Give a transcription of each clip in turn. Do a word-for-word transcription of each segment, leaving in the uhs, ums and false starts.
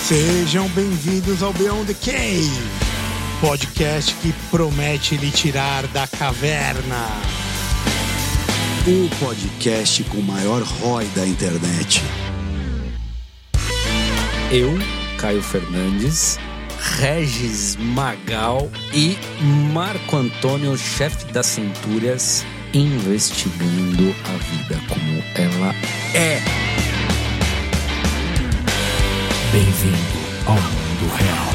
Sejam bem-vindos ao Beyond the Cave, podcast que promete lhe tirar da caverna. O podcast com o maior R O I da internet. Eu, Caio Fernandes, Regis Magal e Marco Antônio, chefe das Centúrias, investigando a vida como ela é. Bem-vindo ao mundo real.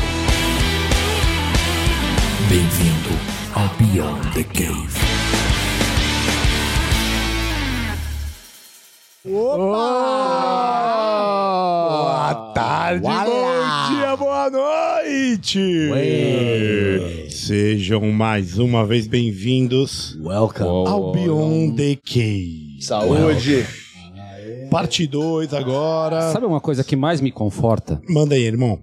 Bem-vindo ao Beyond the Cave. Opa! Boa tarde, Uala! bom dia, boa noite! Ué. Sejam mais uma vez bem-vindos Welcome ao Beyond the Cave. Saúde. Parte dois agora. Sabe uma coisa que mais me conforta? Manda aí, irmão.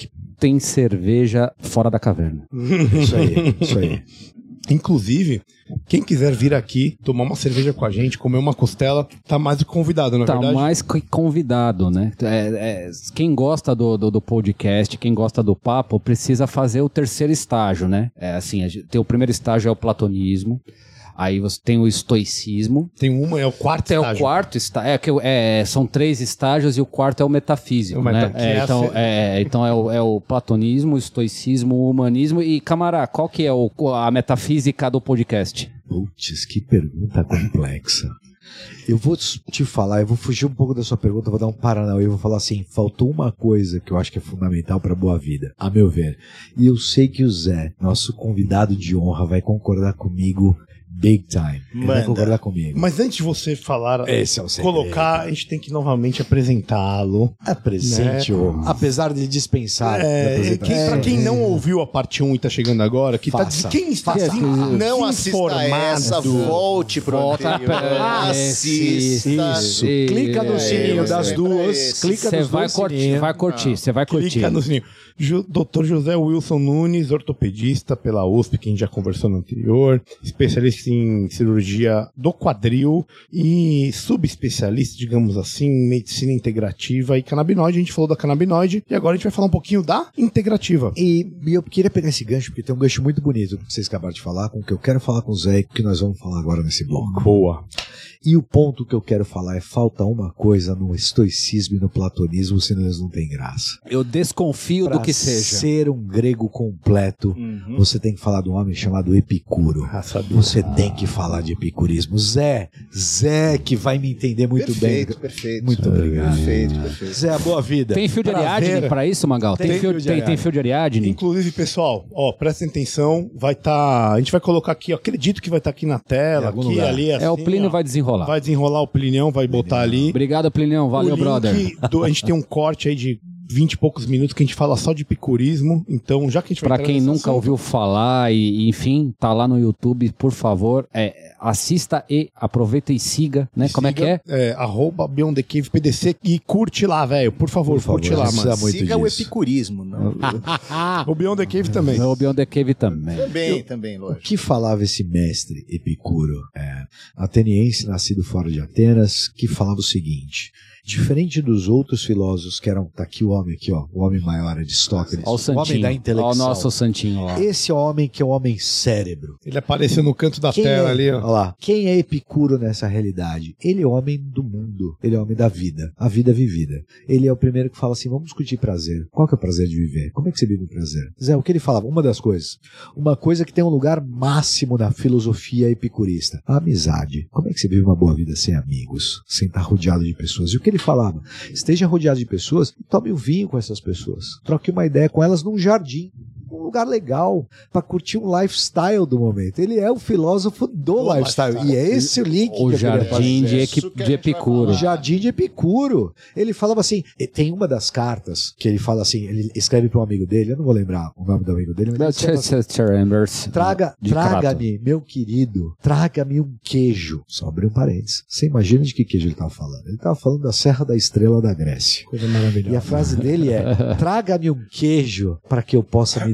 Tem cerveja fora da caverna. Isso aí, isso aí. Inclusive, quem quiser vir aqui tomar uma cerveja com a gente, comer uma costela, tá mais do que convidado, na Tá verdade. mais que convidado, né? É, é, quem gosta do, do, do podcast, quem gosta do papo, precisa fazer o terceiro estágio, né? É assim, a gente, tem o primeiro estágio é o platonismo. Aí você tem o estoicismo. Tem uma, é o quarto É estágio. o quarto estágio. É, que é, são três estágios e o quarto é o metafísico, O né? meta- que é É, a então, fe- é, então é, o, é o platonismo, o estoicismo, o humanismo. E, camará, qual que é o, a metafísica do podcast? Putz, que pergunta complexa. Eu vou te falar, eu vou fugir um pouco da sua pergunta, vou dar um paranauê, eu vou falar assim, faltou uma coisa que eu acho que é fundamental para a boa vida, a meu ver. E eu sei que o Zé, nosso convidado de honra, vai concordar comigo big time. Ele vai Manda. concordar comigo. Mas antes de você falar, Esse é o segredo. colocar, a gente tem que novamente apresentá-lo. Apresente, Né? o- apesar de dispensar. da É, apresentação. quem, pra quem não ouviu a parte um e tá chegando agora, que tá Faça. quem está Faça. assim, Não assista desinformado. essa, volte pro Volta anterior. pra- Assista. Isso. E- Clica no é, sininho você das vai duas. pra esse. Clica Você nos vai dois curtir, sininhos. vai curtir, você vai curtir. Clica no sininho. Ju- doutor José Wilson Nunes, ortopedista pela U S P, que a gente já conversou no anterior, especialista em cirurgia do quadril e subespecialista, digamos assim, em medicina integrativa e canabinoide. A gente falou da canabinoide e agora a gente vai falar um pouquinho da integrativa. E, e eu queria pegar esse gancho, porque tem um gancho muito bonito que vocês acabaram de falar, com o que eu quero falar com o Zé e com o que nós vamos falar agora nesse bloco. Boa. E o ponto que eu quero falar é falta uma coisa no estoicismo e no platonismo, senão eles não têm graça. Eu desconfio Pra do que seja. ser um grego completo, você tem que falar de um homem chamado Epicuro. Raça dura. Você tem que falar de epicurismo. Zé, Zé que vai me entender muito Perfeito, bem. perfeito. Muito obrigado. Perfeito, perfeito. Zé, a boa vida. Tem fio de Prazer. Ariadne pra isso, Magal? Tem, Tem fio, fio de tem, tem Ariadne. fio de Ariadne? Inclusive, pessoal, ó, prestem atenção, vai estar, a gente vai colocar aqui, eu acredito que vai estar aqui na Em tela, algum aqui, lugar. ali, assim, É, o Plínio ó. vai desenrolar. Vai desenrolar o Plinião, vai botar ali. Obrigado, Plinião. Valeu, o link brother. do- a gente tem um corte aí de vinte e poucos minutos que a gente fala só de epicurismo, então já que a gente vai Pra entrar quem nesse nunca assunto, ouviu falar e, e, enfim, tá lá no YouTube, por favor, é, assista e aproveita e siga, né? Como é que é? É, arroba Beyond the Cave P D C e curte lá, velho, por favor, Por favor, curte lá, precisa mano. muito Siga o disso. epicurismo. Não? O Beyond the Cave também. O Beyond the Cave também. Também, também, O lógico. que falava esse mestre Epicuro? É, ateniense, nascido fora de Atenas, que falava o seguinte: diferente dos outros filósofos que eram, tá aqui o homem aqui, ó, o homem maior, Aristóteles, Olha o o homem santinho. da Olha intelectual. o nosso santinho lá. Esse é o homem que é o homem cérebro. Ele apareceu no canto da Quem tela é, ali, olha ó. lá, quem é Epicuro nessa realidade? Ele é o homem do mundo, ele é o homem da vida, a vida vivida. Ele é o primeiro que fala assim, vamos discutir prazer. Qual que é o prazer de viver? Como é que você vive o prazer? Zé, o que ele falava? Uma das coisas, uma coisa que tem um lugar máximo na filosofia epicurista, a amizade. Como é que você vive uma boa vida sem amigos, sem estar rodeado de pessoas? E o que ele falava? Esteja rodeado de pessoas e tome um vinho com essas pessoas. Troque uma ideia com elas num jardim. Um lugar legal para curtir um lifestyle do momento. Ele é o filósofo do, Do lifestyle. lifestyle. E é esse o link O que eu queria jardim fazer. de, Isso Equi- que a de gente vai Epicuro. O Jardim de Epicuro. Ele falava assim, e tem uma das cartas que ele fala assim, ele escreve para um amigo dele, eu não vou lembrar o nome do amigo dele, mas ele escreve assim, Traga, De traga-me, meu querido, traga-me um queijo. Só abre um parênteses. Você imagina de que queijo ele estava falando? Ele estava falando da Serra da Estrela da Grécia. Coisa maravilhosa. E a frase dele é, traga-me um queijo para que eu possa me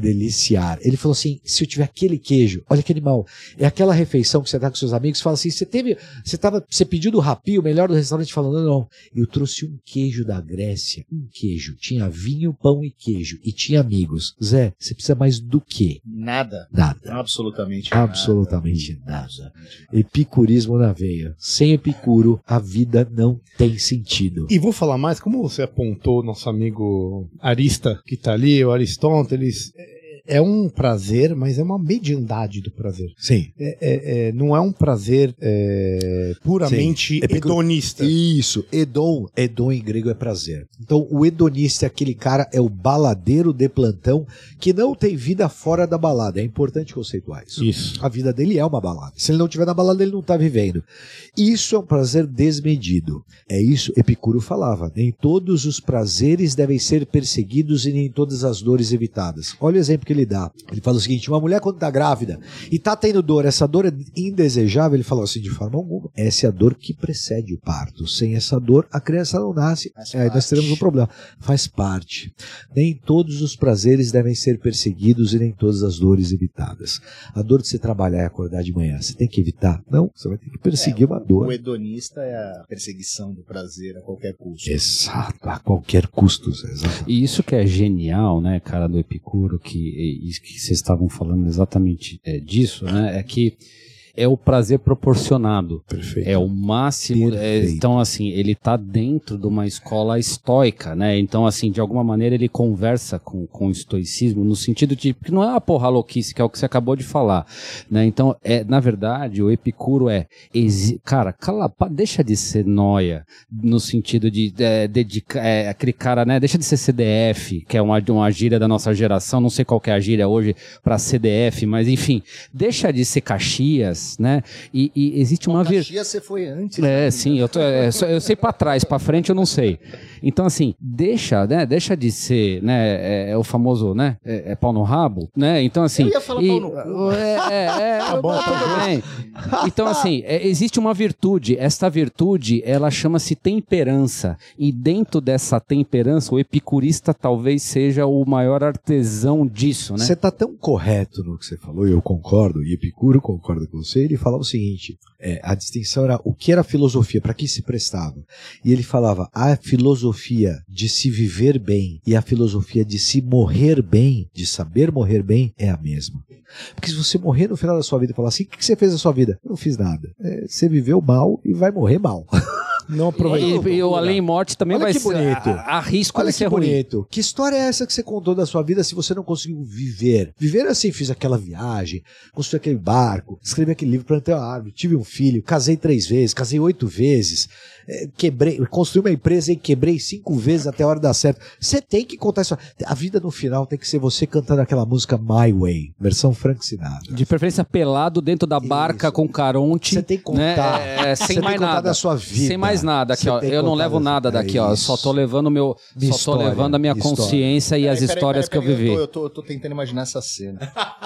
deliciar. Ele falou assim, se eu tiver aquele queijo, olha que animal, é aquela refeição que você tá com seus amigos, fala assim, você teve, você tava, você pediu do Rappi, o melhor do restaurante, falando, não, não, eu trouxe um queijo da Grécia, um queijo, tinha vinho, pão e queijo, e tinha amigos. Zé, você precisa mais do quê? Nada. Nada. Absolutamente nada. Absolutamente nada. Epicurismo na veia. Sem Epicuro, a vida não tem sentido. E vou falar mais, como você apontou nosso amigo Arista, que tá ali, o Aristóteles, é um prazer, mas é uma mediandade do prazer. Sim. É, é, é, não é um prazer é, puramente Sim. Epicu- hedonista. Isso, hedon, hedon em grego é prazer. Então o hedonista, aquele cara, é o baladeiro de plantão que não tem vida fora da balada. É importante conceituar isso. Isso. A vida dele é uma balada. Se ele não estiver na balada, ele não está vivendo. Isso é um prazer desmedido. É isso, Epicuro falava. Nem todos os prazeres devem ser perseguidos e nem todas as dores evitadas. Olha o exemplo que ele dá. Ele fala o seguinte, uma mulher quando está grávida e está tendo dor, essa dor é indesejável, ele falou assim, de forma alguma. Essa é a dor que precede o parto. Sem essa dor, a criança não nasce. É, nós teremos um problema. Faz parte. Nem todos os prazeres devem ser perseguidos e nem todas as dores evitadas. A dor de você trabalhar e acordar de manhã, você tem que evitar? Não, você vai ter que perseguir É, uma dor. O hedonista é a perseguição do prazer a qualquer custo. Exato, a qualquer custo. Exato. E isso que é genial, né, cara, do Epicuro, que, e que vocês estavam falando exatamente é, disso, né, é que é o prazer proporcionado. Perfeito. É o máximo. É, então, assim, ele está dentro de uma escola estoica, né? Então, assim, de alguma maneira ele conversa com, com o estoicismo no sentido de que não é uma porra louquice, que é o que você acabou de falar, né? Então, é, na verdade, o Epicuro é, exi- cara, cala, pa, deixa de ser nóia, no sentido de é, dedicar, é, aquele cara, né? Deixa de ser C D F, que é uma, uma gíria da nossa geração, não sei qual que é a gíria hoje para C D F, mas enfim, deixa de ser Caxias, né? E, e existe uma virtude. Caxias você foi antes. É, sim, eu, tô, é, só- eu sei pra trás, pra frente eu não sei. Então, assim, deixa, né? Deixa de ser, né? É, é o famoso, né? É, é pau no rabo, né? Então, assim. Eu ia falar e- pau no cu. É, é, é, Tá bom, tudo tá bem. Então, assim, é, existe uma virtude. Esta virtude, ela chama-se temperança. E dentro dessa temperança, o epicurista talvez seja o maior artesão disso, né? Você está tão correto no que você falou, e eu concordo, e Epicuro concorda com você, ele falava o seguinte, é, a distinção era o que era filosofia, para que se prestava. E ele falava, a filosofia de se viver bem e a filosofia de se morrer bem, de saber morrer bem, é a mesma. Porque se você morrer no final da sua vida e falar assim, o que que você fez na sua vida? Eu não fiz nada. É, você viveu mal e vai morrer mal. Não aproveitou. E, e o além morte também Olha vai que ser. bonito. A, a risco Olha de que ser ruim. bonito. Que história é essa que você contou da sua vida se você não conseguiu viver? Viver assim, fiz aquela viagem, construí aquele barco, escrevi aquele livro, plantei uma árvore, tive um filho, casei três vezes, casei oito vezes, eh, quebrei, construí uma empresa e quebrei cinco vezes até a hora dar certo. Você tem que contar isso. A vida no final tem que ser você cantando aquela música My Way, versão Frank Sinatra. De preferência pelado dentro da barca Isso. com caronte. Você tem que contar. Né? É, Você sem tem mais que contar nada. da sua vida. Sem mais nada aqui, Você ó. tem que Eu não contar levo da- nada daqui, É ó. isso. Só tô levando meu. Minha só tô história, levando a minha história. consciência e as Peraí, peraí, histórias peraí, que eu peraí, vivi. Eu tô, eu tô, tô tentando imaginar essa cena.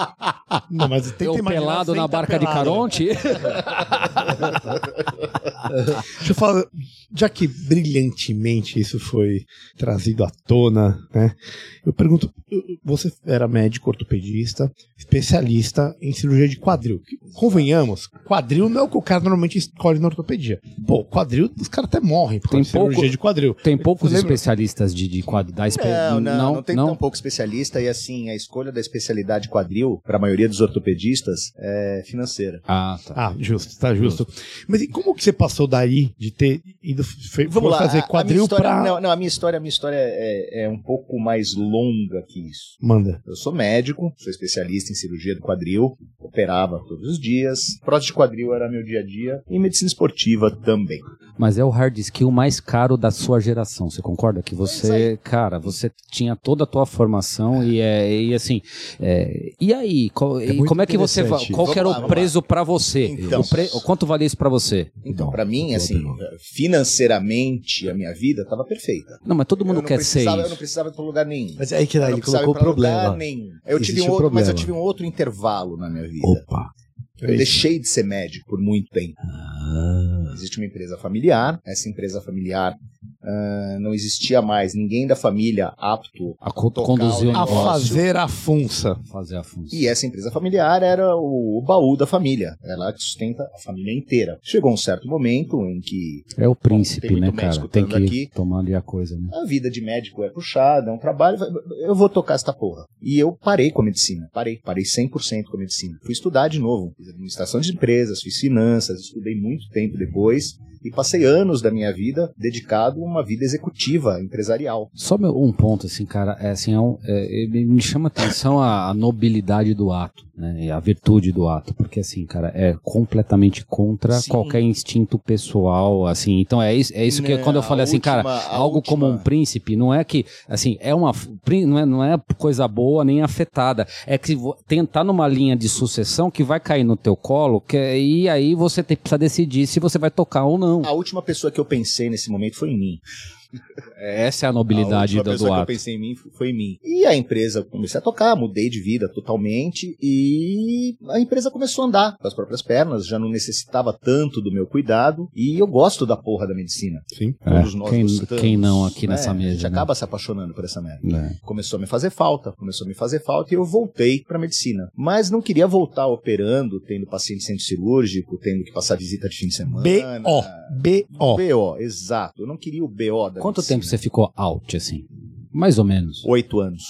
Não, mas tenta Eu imaginar pelado sem na tá barca de pelado. caronte. Deixa eu falar, já que brilhantemente isso foi trazido à tona, né? Eu pergunto, você era médico ortopedista, especialista em cirurgia de quadril. Convenhamos, quadril não é o que o cara normalmente escolhe na ortopedia. Pô, quadril, os caras até morrem por Tem causa de cirurgia pouco- de quadril. Tem poucos Você lembra? especialistas de, de quadro. Da espe... Não, não, não, não tem tão pouco especialista e assim, a escolha da especialidade quadril, para a maioria dos ortopedistas, é financeira. Ah, tá. Ah, justo, tá justo. Mas e como que você passou daí de ter ido fe- Vamos lá, fazer a- a minha quadril história, pra... não, não, a minha história, a minha história é, é um pouco mais longa que isso. Manda. Eu sou médico, sou especialista em cirurgia do quadril, operava todos os dias, prótese de quadril era meu dia a dia, e medicina esportiva também. Mas é o hard skill mais caro da sua geração, você concorda? Que você, cara, você tinha toda a tua formação e, é, e assim, é, e aí, qual, e muito como é que você, va- interessante. qual que era Vamos lá, o vamos preço pra você? Então. o, pre- o quanto valia isso pra você? Então, Bom, para mim, boa assim, pergunta. financeiramente, a minha vida estava perfeita. Não, mas todo mundo eu não quer ser precisava, eu isso. não precisava ir para lugar nenhum. Mas é aí que Eu daí não ele precisava colocou o ir pra lugar problema. nenhum. Eu Existe tive um um outro, mas eu problema. tive um outro intervalo na minha vida. Opa. Eu deixei de ser médico por muito tempo. Ah. Existe uma empresa familiar, essa empresa familiar uh, não existia mais ninguém da família apto A co- tocar conduzir o o A negócio. negócio. fazer a funça. Fazer a função. E essa empresa familiar era o, o baú da família. Ela que sustenta a família inteira. Chegou um certo momento em que É o príncipe, Bom, tem né, muito médico cara? Tem que escutando aqui. tomar ali a coisa, né? a vida de médico é puxada, é um trabalho, eu vou tocar essa porra. E eu parei com a medicina. Parei. Parei cem por cento com a medicina. Fui estudar de novo. Fiz administração de empresas, fiz finanças, estudei muito tempo depois. E passei anos da minha vida dedicado a uma vida executiva, empresarial. Só meu- um ponto, assim, cara, é, assim, é um, é, ele me chama a atenção a, a nobilidade do ato, né, e a virtude do ato, porque, assim, cara, é completamente contra Sim. qualquer instinto pessoal, assim, então é isso, é isso que Não, quando eu falei a assim, última- cara, a algo última- como um príncipe, não é que, assim, é uma, prin- não é, não é coisa boa nem afetada, é que vo- tentar numa linha de sucessão que vai cair no teu colo, que, e aí você tem, precisa decidir se você vai tocar ou não. A última pessoa que eu pensei nesse momento foi em mim. Essa é a A nobilidade última do, pessoa do que eu ato. pensei em mim foi em mim. E a empresa, comecei a tocar, mudei de vida totalmente e a empresa começou a andar com as próprias pernas, já não necessitava tanto do meu cuidado e eu gosto da porra da medicina. Sim. Todos É, nós quem- gostamos, quem não aqui né? nessa A gente mesa, né? acaba se apaixonando por essa merda. É. Começou a me fazer falta, começou a me fazer falta e eu voltei pra medicina. Mas não queria voltar operando, tendo paciente em centro cirúrgico, tendo que passar visita de fim de semana. B O. B O. B O, exato. Eu não queria o B O da Quanto medicina. tempo você ficou out, assim? Mais ou menos. Oito anos.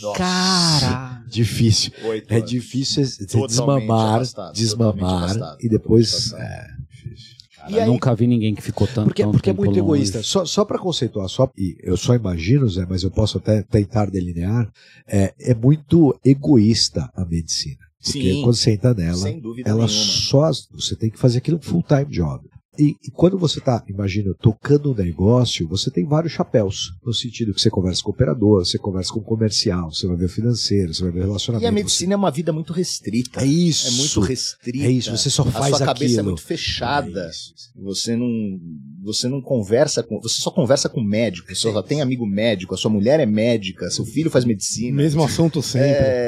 Cara, difícil. Oito É anos. difícil você Totalmente desmamar, afastado, desmamar totalmente afastado, e depois. totalmente É, difícil. Cara, E aí- nunca vi ninguém que ficou tanto, Porque, tanto porque é tempo muito longe. egoísta. Só, só para conceituar, só, e eu só imagino, Zé, mas eu posso até tentar delinear, é, é muito egoísta a medicina. Porque Sim, quando você entra nela, sem dúvida ela nenhuma. só. Você tem que fazer aquilo full-time job. E, e quando você está, imagina, tocando um negócio, você tem vários chapéus. No sentido que você conversa com o operador, você conversa com o comercial, você vai ver o financeiro, você vai ver o relacionamento. E a medicina é uma vida muito restrita. Você... É isso. É muito restrita. É isso, você só faz A sua cabeça aquilo. é muito fechada. É isso. Você não, você não conversa com, você só conversa com médico, você só tem amigo médico, a sua mulher é médica, seu filho faz medicina. Mesmo assunto sempre.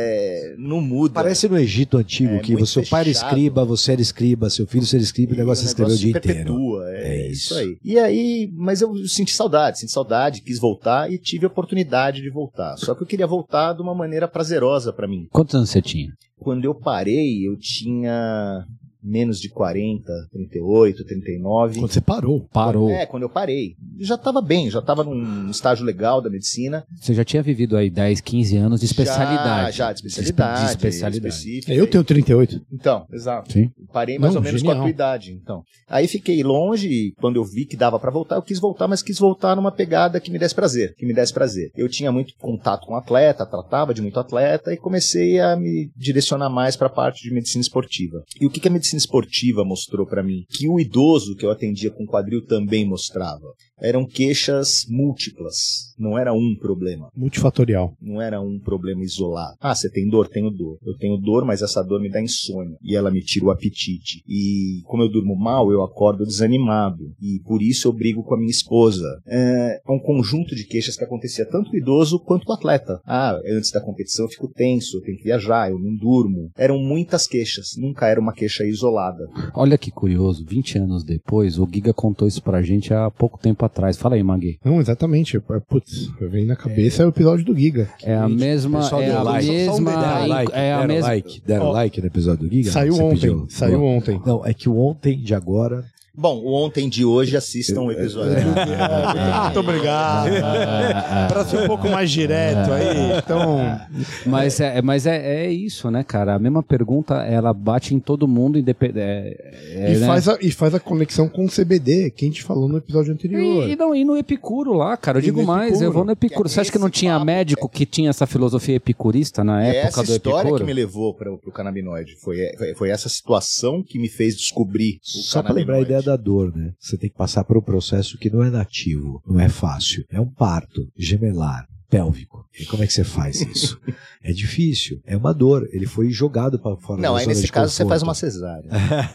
É, não muda. Parece no Egito antigo, É que muito seu pai era fechado. escriba, você era escriba, seu filho era escriba, e o negócio você escreveu o dia inteiro. perpetua, é, É isso isso. aí. E aí, mas eu senti saudade, senti saudade, quis voltar e tive a oportunidade de voltar. Só que eu queria voltar de uma maneira prazerosa pra mim. Quantos anos você tinha? Quando eu parei, eu tinha menos de quarenta, trinta e oito, trinta e nove. Quando você parou. Parou. É, quando eu parei. Já estava bem, já estava num estágio legal da medicina. Você já tinha vivido aí dez, quinze anos de especialidade. Já, já de especialidade. De especialidade. específica. Eu tenho trinta e oito. Então, exato. Sim. Parei mais Não, ou menos genial. com a tua idade, então. Aí fiquei longe e quando eu vi que dava pra voltar, eu quis voltar, mas quis voltar numa pegada que me desse prazer, que me desse prazer. Eu tinha muito contato com atleta, tratava de muito atleta e comecei a me direcionar mais pra parte de medicina esportiva. E o que que a medicina esportiva mostrou pra mim? Que o idoso que eu atendia com quadril também mostrava. Eram queixas múltiplas, não era um problema. Multifatorial. Não era um problema isolado. Ah, você tem dor? Tenho dor. Eu tenho dor, mas essa dor me dá insônia. E ela me tira o apetite. E como eu durmo mal, eu acordo desanimado. E por isso eu brigo com a minha esposa. É um conjunto de queixas que acontecia tanto com o idoso quanto com o atleta. Ah, antes da competição eu fico tenso, eu tenho que viajar, eu não durmo. Eram muitas queixas, nunca era uma queixa isolada. Olha que curioso, vinte anos depois, o Giga contou isso pra gente há pouco tempo atrás. Fala aí, Magui. Não, exatamente. Putz, vem na cabeça é o episódio do Giga. É a mesma... pessoal É deu a like. mesma... Deram like, É a deram mesma... like, deram Ó, like no episódio do Giga? Saiu Você ontem. pediu? Saiu Boa. ontem. Não, é que o ontem de agora... Bom, o ontem de hoje assistam o episódio. Ah, muito obrigado. Para ser um pouco mais direto aí, então... Mas, é, mas é, é isso, né, cara? A mesma pergunta, ela bate em todo mundo, independente. É, é, E, né? faz a, e faz a conexão com o C B D, que a gente falou no episódio anterior. E, e, não, e no Epicuro lá, cara. Eu E digo no mais, Epicuro. eu vou no Epicuro. Que Você acha que não esse tinha papo médico que tinha essa filosofia epicurista na É época essa do história Epicuro? que me levou para o canabinoide. Foi, foi essa situação que me fez descobrir o Só para lembrar a canabinoide. ideia da dor, né? Você tem que passar por um processo que não é nativo, não é fácil. É um parto gemelar. pélvico. E como é que você faz isso? É difícil, é uma dor. Ele foi jogado para fora Não, da aí zona nesse de caso você conforto. faz uma cesárea.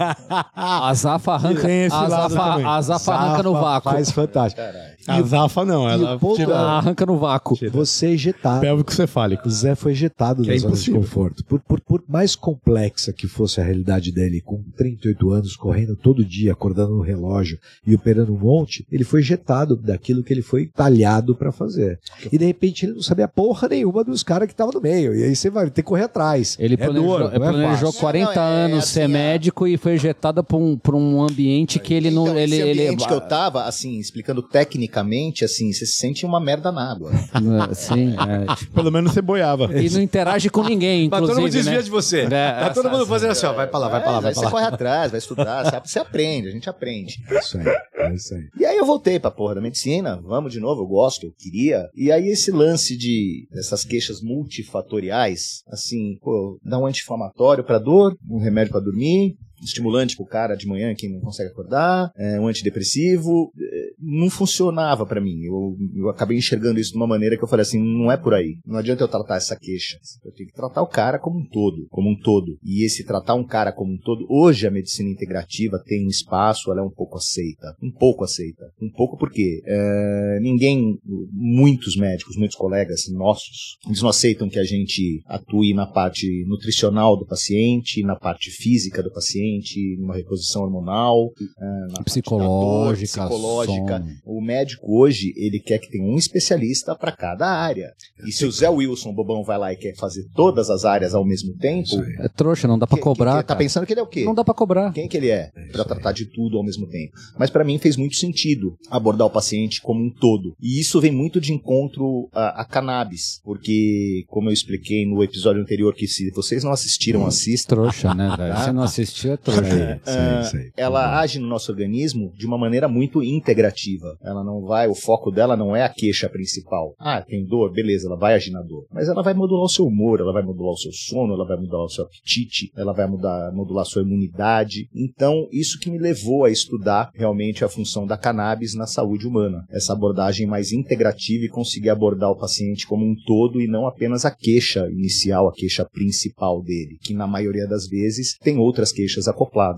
A Zafa arranca, Tem esse a lado Zafa, também. a Zafa arranca no Zafa vácuo. Faz fantástico. Caralho. A Zafa não, e ela o ponto tira é- Arranca no vácuo. Você é ejetado. pélvico cefálico. O Zé foi ejetado Que da é zona impossível. de conforto. Por, por, por mais complexa que fosse a realidade dele, com trinta e oito anos, correndo todo dia, acordando no relógio e operando um monte, ele foi ejetado daquilo que ele foi talhado pra fazer. E de repente ele não sabia porra nenhuma dos caras que estavam no meio. E aí você vai ter que correr atrás. Ele é planejou, dor, ele não é planejou fácil. quarenta Não, é anos assim, ser a- médico e foi ejetado pra um, pra um ambiente que ele não... Então, ele, esse ele, ambiente que eu tava, assim, explicando tecnicamente, assim, você se sente uma merda na água. Sim, é. Pelo menos você boiava. E não interage com ninguém, Mas inclusive, todo mundo desvia né? de você. É, tá todo mundo fazendo assim, ó, vai pra lá, vai pra lá, É, vai aí pra você lá. corre atrás, vai estudar, sabe? Você aprende, a gente aprende. É isso aí, é isso aí. E aí eu voltei pra porra da medicina, vamos de novo, eu gosto, eu queria. E aí esse lance de dessas queixas multifatoriais, assim, pô, dá um anti-inflamatório pra dor, um remédio pra dormir, estimulante pro cara de manhã que não consegue acordar, é, um antidepressivo, é, não funcionava pra mim. Eu, eu acabei enxergando isso de uma maneira que eu falei assim, não é por aí. Não adianta eu tratar essa queixa. Eu tenho que tratar o cara como um todo, como um todo. E esse tratar um cara como um todo, hoje a medicina integrativa tem um espaço, ela é um pouco aceita. Um pouco aceita. Um pouco porque é, ninguém, muitos médicos, muitos colegas nossos, eles não aceitam que a gente atue na parte nutricional do paciente, na parte física do paciente, numa reposição hormonal, na parte Psicológica, da dor, psicológica. som. O médico hoje, ele quer que tenha um especialista para cada área. E se o Zé Wilson Bobão vai lá e quer fazer todas as áreas ao mesmo tempo, É trouxa, não dá pra que- cobrar, que- tá cara. pensando que ele é o quê? Não dá pra cobrar. Quem que ele é para tratar de tudo ao mesmo tempo? Mas para mim fez muito sentido abordar o paciente como um todo. E isso vem muito de encontro a, a cannabis, porque como eu expliquei no episódio anterior, que se vocês não assistiram, assistam. Trouxa, né, velho? Se não assistiu, é trouxa. Isso aí, isso aí, isso aí. Ela age no nosso organismo de uma maneira muito integrativa. Ela não vai, o foco dela não é a queixa principal. Ah, tem dor, beleza, ela vai agir na dor. Mas ela vai modular o seu humor, ela vai modular o seu sono, ela vai modular o seu apetite, ela vai mudar, modular a sua imunidade. Então, isso que me levou a estudar realmente a função da cannabis na saúde humana. Essa abordagem mais integrativa e conseguir abordar o paciente como um todo e não apenas a queixa inicial, a queixa principal dele, que na maioria das vezes tem outras queixas acopladas.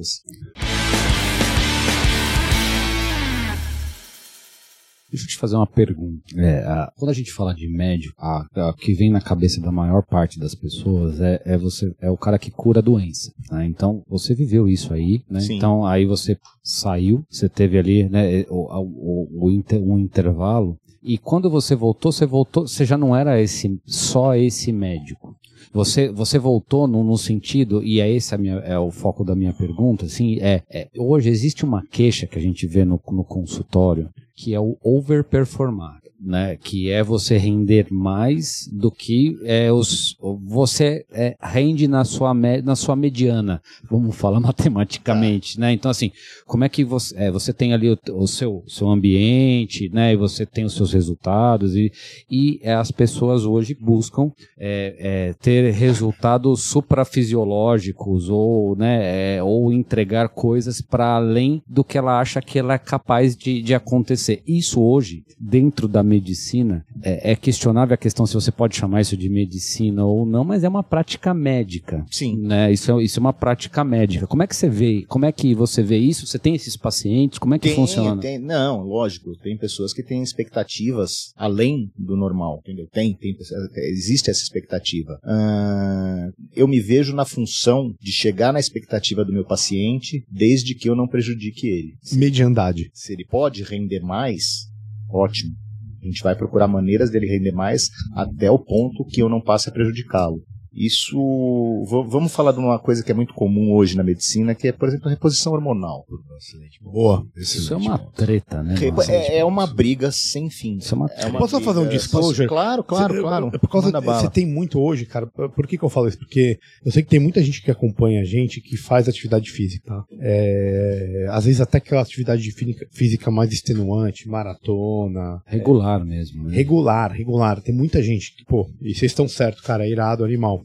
Deixa eu te fazer uma pergunta. É, a- quando a gente fala de médico, a, a que vem na cabeça da maior parte das pessoas é, é você é o cara que cura a doença, né? Então você viveu isso aí, né? Sim. Então aí você saiu, você teve ali, né, o, o, o, inter, um intervalo. E quando você voltou, você voltou, você já não era esse só esse médico. Você, você voltou no, no sentido, e é esse a minha, é o foco da minha pergunta, assim, é, é hoje existe uma queixa que a gente vê no, no consultório, que é o overperformar, né? Que é você render mais do que é, os, você é, rende na sua, me, na sua mediana, vamos falar matematicamente, né? Então, assim, como é que você, é, você tem ali o, o seu, seu ambiente, né? E você tem os seus resultados, e, e é, as pessoas hoje buscam é, é, ter resultados suprafisiológicos ou, né, é, ou entregar coisas para além do que ela acha que ela é capaz de, de acontecer. Isso hoje, dentro da medicina, é, é questionável a questão se você pode chamar isso de medicina ou não, mas é uma prática médica. Sim. Né? Isso, é, isso é uma prática médica. Como é que você vê? Como é que você vê isso? Você tem esses pacientes? Como é que Tem, funciona? tem- não, lógico, tem pessoas que têm expectativas além do normal, entendeu? Tem, tem pessoas- existe essa expectativa. Ah, eu me vejo na função de chegar na expectativa do meu paciente desde que eu não prejudique ele. Mediandade. Se ele pode render mais, ótimo. A gente vai procurar maneiras dele render mais até o ponto que eu não passe a prejudicá-lo. Isso, v- vamos falar de uma coisa que é muito comum hoje na medicina, que é, por exemplo, a reposição hormonal. Boa. Isso é uma treta, né? Que mano? é, é uma briga sem fim. Isso é uma É uma Posso só fazer um briga- disclosure? Claro, claro, Cê- claro. é Por causa Manda bala. você tem muito hoje, cara. Por que, que eu falo isso? Porque eu sei que tem muita gente que acompanha a gente que faz atividade física, tá? É, às vezes até aquela atividade de física, física mais extenuante, maratona. regular mesmo. Né? Regular, regular. Tem muita gente que, pô, e vocês estão certos, cara, é irado, animal. Legal.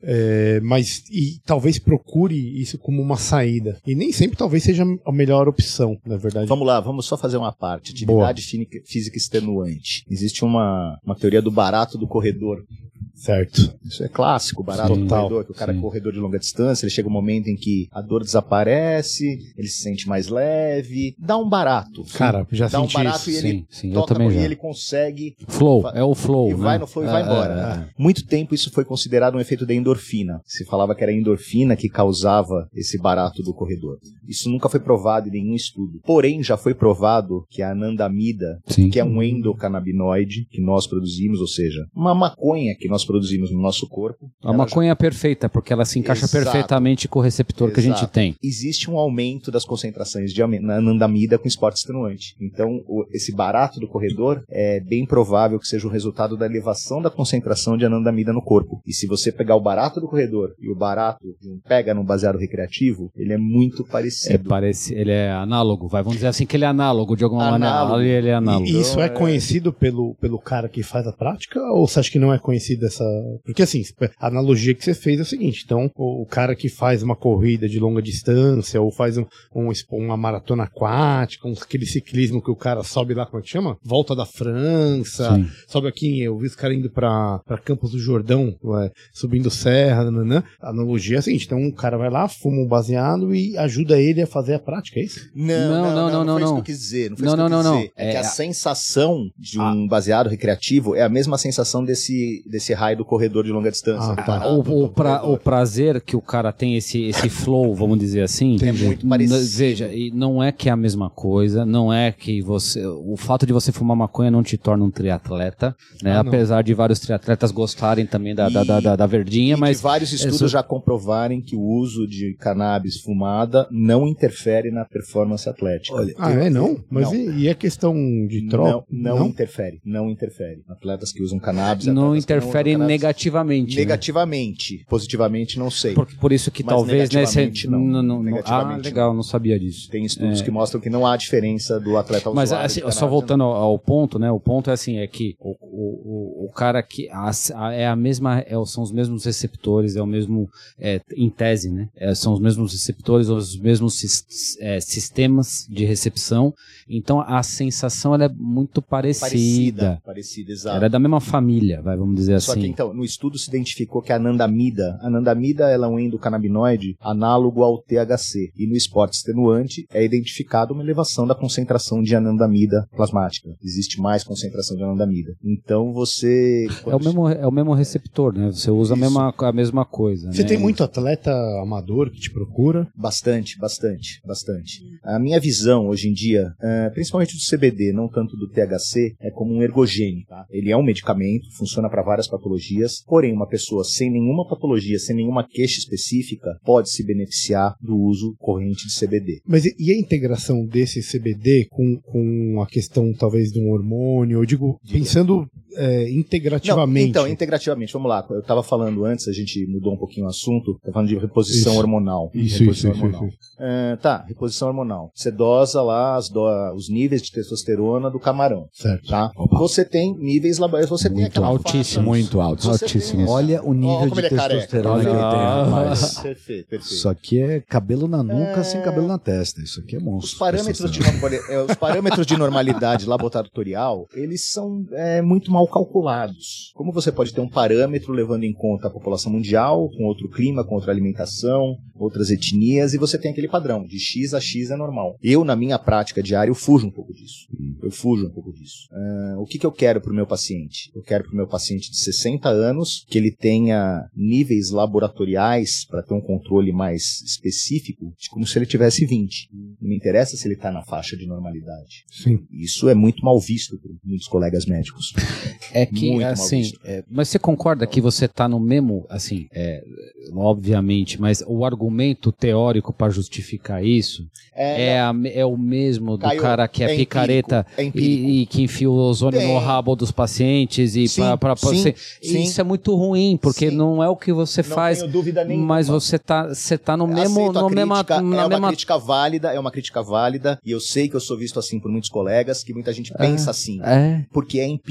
É, mas e talvez procure isso como uma saída. E nem sempre talvez seja a melhor opção, na verdade. Vamos lá, vamos só fazer uma parte. Atividade física, física extenuante. Existe uma, uma teoria do barato do corredor. Certo. Isso é clássico, barato Sim, do total, corredor, que o cara sim. é corredor de longa distância, ele chega um momento em que a dor desaparece, ele se sente mais leve, dá um barato. Cara, já dá um senti barato isso. e ele Sim, sim, eu toca também e já. ele consegue... Flow, Fa- é o flow, E né? vai no flow e vai É, embora. é, é. Muito tempo isso foi considerado um efeito da endorfina. Se falava que era a endorfina que causava esse barato do corredor. Isso nunca foi provado em nenhum estudo. Porém, já foi provado que a anandamida, Sim. que é um endocannabinoide que nós produzimos, ou seja, uma maconha que nós produzimos no nosso corpo. A ela maconha é perfeita, porque ela se encaixa Exato. perfeitamente com o receptor que a gente Exato. tem. Existe um aumento das concentrações de ame- na anandamida com esporte extenuante. Então, o- esse barato do corredor é bem provável que seja o resultado da elevação da concentração de anandamida no corpo. E se você pegar o barato do corredor e o barato de um pega num baseado recreativo, ele é muito parecido. É parece, ele é análogo, vai, vamos dizer assim que ele é análogo de alguma Análogo. maneira. Ele é análogo. E isso Então, é é- conhecido pelo, pelo cara que faz a prática? Ou você acha que não é conhecido essa... Porque assim, a analogia que você fez é o seguinte, então o, o cara que faz uma corrida de longa distância ou faz um, um, uma maratona aquática, um, aquele ciclismo que o cara sobe lá, como é que chama? Volta da França, Sim. sobe aqui, eu vi os caras indo pra, pra Campos do Jordão, ué, subindo serra, nananã. A analogia é a seguinte, então o cara vai lá, fuma um baseado e ajuda ele a fazer a prática, é isso? Não, não, não, não, não, foi não. isso que eu quis dizer. Não foi Não, isso que não, eu quis não, dizer. não. É, que É a a- sensação de um baseado recreativo é a mesma sensação desse, desse raio do corredor de longa distância. Ah, do tá. barato O, do o, pra- corredor. o prazer que o cara tem, esse, esse flow, vamos dizer assim, É muito parecido. n- veja, e não é que é a mesma coisa, não é que você, o fato de você fumar maconha não te torna um triatleta, né? Ah, não. Apesar de vários triatletas gostarem também da, da, E- da, da, da verdinha, E mas de vários estudos isso- já comprovarem que o uso de cannabis fumada não interfere na performance atlética. Olha, Ah, é não? Mas Não. E, e a questão de troca? Não, não, interfere, não interfere. Atletas que usam cannabis... não atletas que interfere usam cannabis- negativamente. né? Negativamente. Positivamente, não sei. Por, por isso que Mas talvez né, cê- negativamente, não. não- não- Negativamente, ah, legal, não. não sabia disso. Tem estudos que mostram que não há diferença do atleta Mas usuário assim, de só cannabis. voltando ao, ao ponto, né? O ponto é assim, é que o, o, o, o cara que a, a- é a mesma, é, o- são os mesmos receptores, é o mesmo, é, em tese, né? É, são os mesmos receptores, os mesmos sis- é, sistemas de recepção. Então a sensação ela é muito parecida. Parecida, parecida, exato. Ela é da mesma família, vai, vamos dizer Só assim. que então, no estudo se identificou que a anandamida, a anandamida ela é um endocannabinoide análogo ao T H C. E no esporte extenuante é identificado uma elevação da concentração de anandamida plasmática. Existe mais concentração de anandamida. Então você... É o mesmo, é o mesmo receptor, né? Você usa a Isso. mesma, a mesma coisa. Você né? tem muito atleta amador que te procura? Bastante, bastante, bastante. A minha visão hoje em dia, eh, principalmente do C B D, não tanto do T H C, é como um ergogênio. Tá? Ele é um medicamento, funciona para várias patologias, porém uma pessoa sem nenhuma patologia, sem nenhuma queixa específica, pode se beneficiar do uso corrente de C B D. Mas e e a integração desse C B D com, com a questão talvez de um hormônio? Eu digo, pensando é, integrativamente. Não, então, integrativamente, vamos lá. Eu estava falando antes, a gente mudou um pouquinho o assunto, estava falando de reposição Isso. hormonal. Isso, reposição isso, isso, hormonal. isso. Ah, tá, reposição hormonal. Você dosa lá as do- os níveis de testosterona do camarão. Certo. Tá? Você tem níveis laboratórios, você tem aquela altíssimo, faixa- muito alto. Você Altíssimo. tem- Olha o nível Ó, como de ele é careca. testosterona que ele tem, Ah. rapaz. Perfeito, perfeito. Isso aqui é cabelo na nuca É. sem cabelo na testa. Isso aqui é monstro. Os parâmetros, de, testosterona. é, os parâmetros de normalidade laboratorial, eles são é, muito mal calculados. Como você pode ter um parâmetro levando em conta a população mundial, com outro clima, com outra alimentação, outras etnias, e você tem aquele padrão, de X a X é normal. Eu, na minha prática diária, eu fujo um pouco disso. Eu fujo um pouco disso. Ah, o que, que eu quero para o meu paciente? Eu quero para o meu paciente de sessenta anos que ele tenha níveis laboratoriais para ter um controle mais específico, de como se ele tivesse vinte. Não me interessa se ele está na faixa de normalidade. Sim. Isso é muito mal visto por muitos colegas médicos. É que, Muito mal assim, visto. é, mas você concorda que você está no mesmo, assim, é, obviamente, mas o argumento teórico para justificar isso é, a- é o mesmo do Caio, cara que é, é picareta empírico, é empírico. e, e que enfia o ozônio Tem. no rabo dos pacientes e Sim, para pra, pra sim, você. sim. Isso é muito ruim, porque Sim. não é o que você Não faz, tenho dúvida nenhuma. mas você tá, você tá no mesmo, Aceito a no mesma, crítica, na é uma mesma crítica válida, é uma crítica válida, e eu sei que eu sou visto assim por muitos colegas, que muita gente pensa assim, é. porque é empírico. Você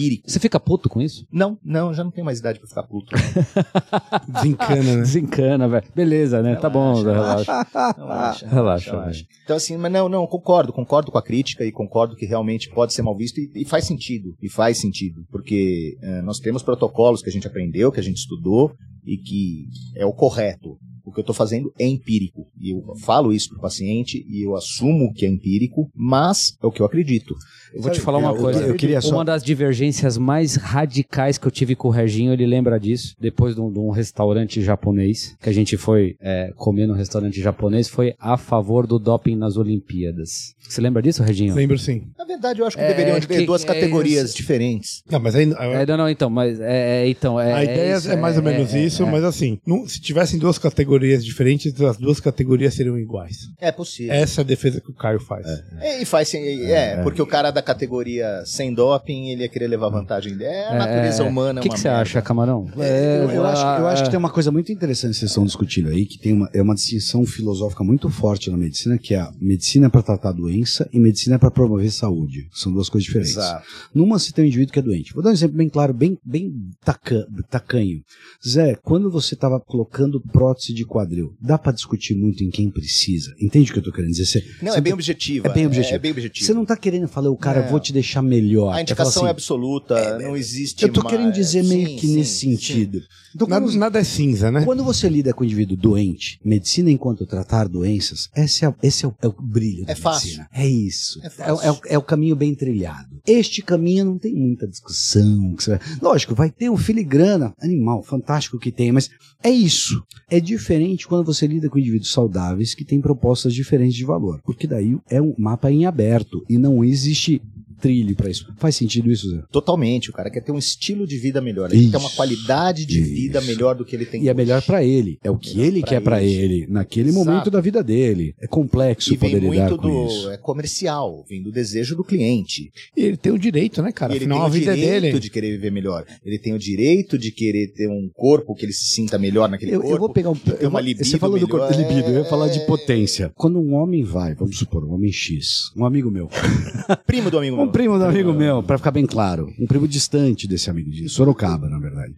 fica puto com isso? Não, não, já não tenho mais idade pra ficar puto. Desencana, né? Desencana, velho. Beleza, né? Relaxa, tá bom, relaxa. relaxa. Relaxa, Relaxa, relaxa. Então, assim, mas não, não, concordo, concordo com a crítica e concordo que realmente pode ser mal visto e, e faz sentido, e faz sentido, porque é, nós temos protocolos que a gente aprendeu, que a gente estudou e que é o correto. O que eu estou fazendo é empírico. E eu falo isso para o paciente e eu assumo que é empírico, mas é o que eu acredito. Eu vou te falar uma eu- coisa. eu queria só- Uma das divergências mais radicais que eu tive com o Reginho, ele lembra disso, depois de um, de um restaurante japonês, que a gente foi é, comer no restaurante japonês, foi a favor do doping nas Olimpíadas. Você lembra disso, Reginho? Lembro sim. Na verdade, eu acho que É, deveriam ter que- duas é categorias isso. diferentes. Não, mas aí... É, não, não, então, mas é, é, então, é, a ideia é, isso, mais ou menos é, isso, é. mas assim, não- se tivessem duas categorias diferentes, as duas categorias seriam iguais. É possível. Essa é a defesa que o Caio faz. É, e faz sim, é, é, porque o cara da categoria sem doping, ele ia querer levar vantagem dele. É, a natureza humana O é que uma que você merda. acha, Camarão? É, eu, eu a- acho, eu acho a- que tem uma coisa muito interessante que vocês estão discutindo aí, que tem uma, é uma distinção filosófica muito forte na medicina, que é a medicina é para tratar doença e medicina é para promover saúde. São duas coisas diferentes. Exato. Numa você tem um indivíduo que é doente. Vou dar um exemplo bem claro, bem, bem taca, tacanho. Zé, quando você estava colocando prótese de quadril, dá para discutir muito em quem precisa. Entende o que eu tô querendo dizer? Você, Não, você é bem tá- objetivo. É bem objetivo. É bem objetivo. Você não tá querendo falar, o cara, Não. vou te deixar melhor. A É indicação falar é assim, absoluta, não existe eu tô mais- querendo dizer meio Sim, que sim, nesse sim. sentido. Então, Nada, quando, nada é cinza, né? quando você lida com o indivíduo doente, medicina enquanto tratar doenças, esse é, esse é, o, é o brilho da É fácil. medicina. É isso. É É, fácil. é o- é o caminho bem trilhado. Este caminho não tem muita discussão. que você vai- Lógico, vai ter um filigrana, animal, fantástico que tem, mas é isso. É diferente quando você lida com indivíduos saudáveis que têm propostas diferentes de valor, porque daí é um mapa em aberto e não existe trilho para isso. Faz sentido isso, Zé? Totalmente, o cara quer ter um estilo de vida melhor, ele quer ter uma Isso. qualidade de vida Isso. melhor do que ele tem E é hoje. melhor pra ele. É o que Melhor ele pra quer pra ele. ele, naquele Exato. momento da vida dele. É complexo E vem poder lidar muito com do isso. é comercial, vem do desejo do cliente. E ele tem o direito, né, cara? E ele Afinal, tem a o vida é direito dele. de querer viver melhor. Ele tem o direito de querer ter um corpo que ele se sinta melhor naquele Eu, corpo. eu vou pegar um. ter eu uma vou- libido você falou do melhor. corpo de libido, eu ia falar de É. potência. Quando um homem vai, vamos supor, um homem X, um amigo meu, Primo do amigo meu. um primo do amigo meu, pra ficar bem claro, um primo distante desse amigo, de Sorocaba, na verdade.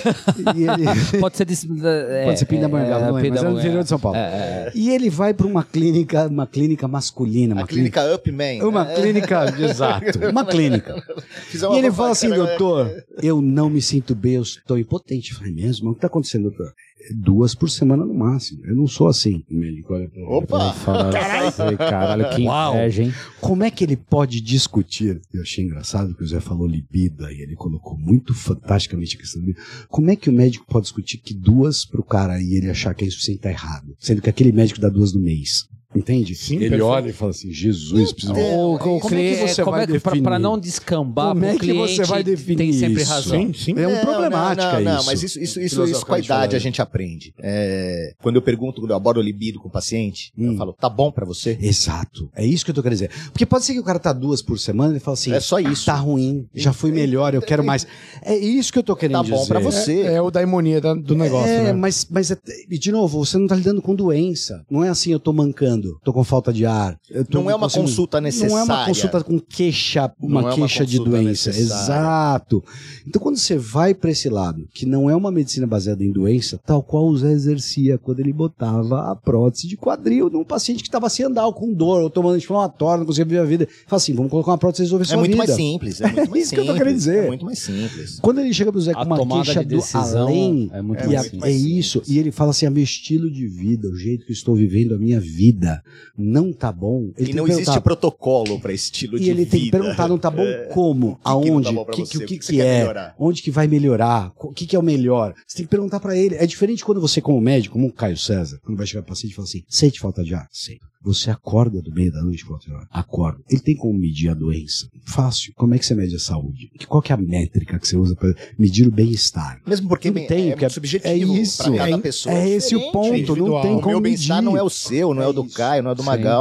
E ele. Pode ser... Des... é, Pode ser Pindamonhangaba, não é, mas é no interior de São Paulo. É, é. E ele vai pra uma clínica, uma clínica masculina, uma A clínica Up Man. Uma né? clínica, exato, uma clínica. Fizer uma E ele propaganda, fala assim, cara, doutor, eu não me sinto bem, eu estou impotente. Eu falei, mesmo? O que está acontecendo, doutor? Duas por semana no máximo. Eu não sou assim. O médico olha pra mim. Opa! Fala, caralho, caralho, que Uau. inveja, hein? Como é que ele pode discutir? Eu achei engraçado que o Zé falou libido, aí ele colocou muito fantasticamente a questão do libido. Como é que o médico pode discutir que duas pro cara e ele achar que é insuficiente tá errado? Sendo que aquele médico dá duas no mês. Entende? Sim, ele perfeito. olha e fala assim, Jesus, precisa... O, o Como é que cli- você como vai é que pra, definir? pra não descambar Como pro é que cliente, você vai definir tem sempre isso? razão. Sim, sim. É um Não, problemática não, não, não, isso. mas isso, isso, isso, isso com a idade a gente aprende. É, quando eu pergunto, quando eu abordo o libido com o paciente, Hum. eu falo, tá bom pra você? Exato. É isso que eu tô querendo dizer. Porque pode ser que o cara tá duas por semana e ele fala assim, É só isso. tá ruim, já fui melhor, eu quero mais. É isso que eu tô querendo Tá dizer. bom pra você. É, é o daimonia da- do negócio, É, né? mas, mas é- e de novo, você não tá lidando com doença. Não é assim, eu tô mancando, tô com falta de ar. eu tô Não é uma conseguindo- consulta necessária. Não é uma consulta com queixa, uma Não é uma queixa de consulta doença. necessária. Exato. Então quando você vai pra esse lado, que não é uma medicina baseada em doença, tal qual o Zé exercia quando ele botava a prótese de quadril num paciente que estava sem andar, ou com dor, ou tomando anti-inflamatório, não conseguia viver a vida. Fala assim, vamos colocar uma prótese e resolver É sua muito vida. mais simples. É, muito mais isso que eu tô simples, querendo dizer. É muito mais simples. Quando ele chega pro Zé com A uma tomada queixa de do decisão além, é muito e mais a- simples. é isso, e ele fala assim, a meu estilo de vida, o jeito que eu estou vivendo a minha vida, não tá bom. Ele E tem não que existe perguntar- protocolo pra estilo E de ele vida. tem que perguntar, não tá bom como? que que não Aonde? tá O bom pra que, você? que, O que que, você que quer é? melhorar? Onde que vai melhorar? O que, que é o melhor? Você tem que perguntar pra ele. É diferente quando você, como médico, como o Caio César, quando vai chegar pro paciente e fala assim, sente falta de ar? Sei. Você acorda do meio da noite, quatro horas? Acorda. Ele tem como medir a doença? Fácil. Como é que você mede a saúde? Que- Qual que é a métrica que você usa pra medir o bem-estar? Mesmo porque Não bem, tem, é, porque muito subjetivo é isso. pra cada É- pessoa. é esse o diferente. ponto, não individual. tem O como meu bem-estar medir. não é o seu, não é, É o do isso. Caio, não é o do Sim. Magal.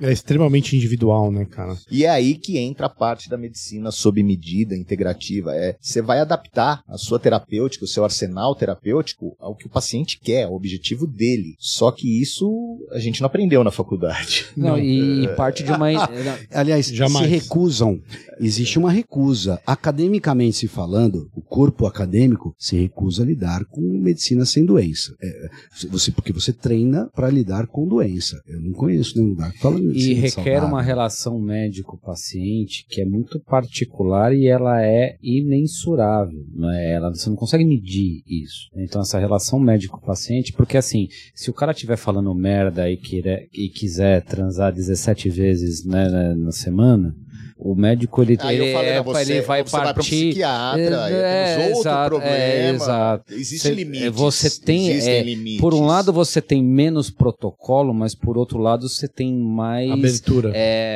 É extremamente individual, né, cara? E é aí que entra a parte da medicina sob medida, integrativa. É, você vai adaptar a sua terapêutica, o seu arsenal terapêutico ao que o paciente quer, ao objetivo dele. Só que isso a gente não aprendeu na faculdade. Não, não e, é... parte de uma... Aliás, Jamais. se recusam. Existe uma recusa. Academicamente se falando, o corpo acadêmico se recusa a lidar com medicina sem doença. É, você, porque você treina para lidar com doença. Eu não conheço nenhum lugar que fala medicina E requer saudável. uma relação médico-paciente que é muito particular e ela é imensurável. Não é? Ela, você não consegue medir isso. Então essa relação médico-paciente, porque assim, se o cara estiver falando merda e, querer, e quiser transar dezessete vezes, né, na semana, o médico ele, Aí eu ele, falei, é, não, você, ele vai você partir. vai para um psiquiatra, é, temos outro exato, problema. É, exato. Existem Cê, limites. Você tem, existem é, limites. por um lado você tem menos protocolo, mas por outro lado você tem mais Abertura.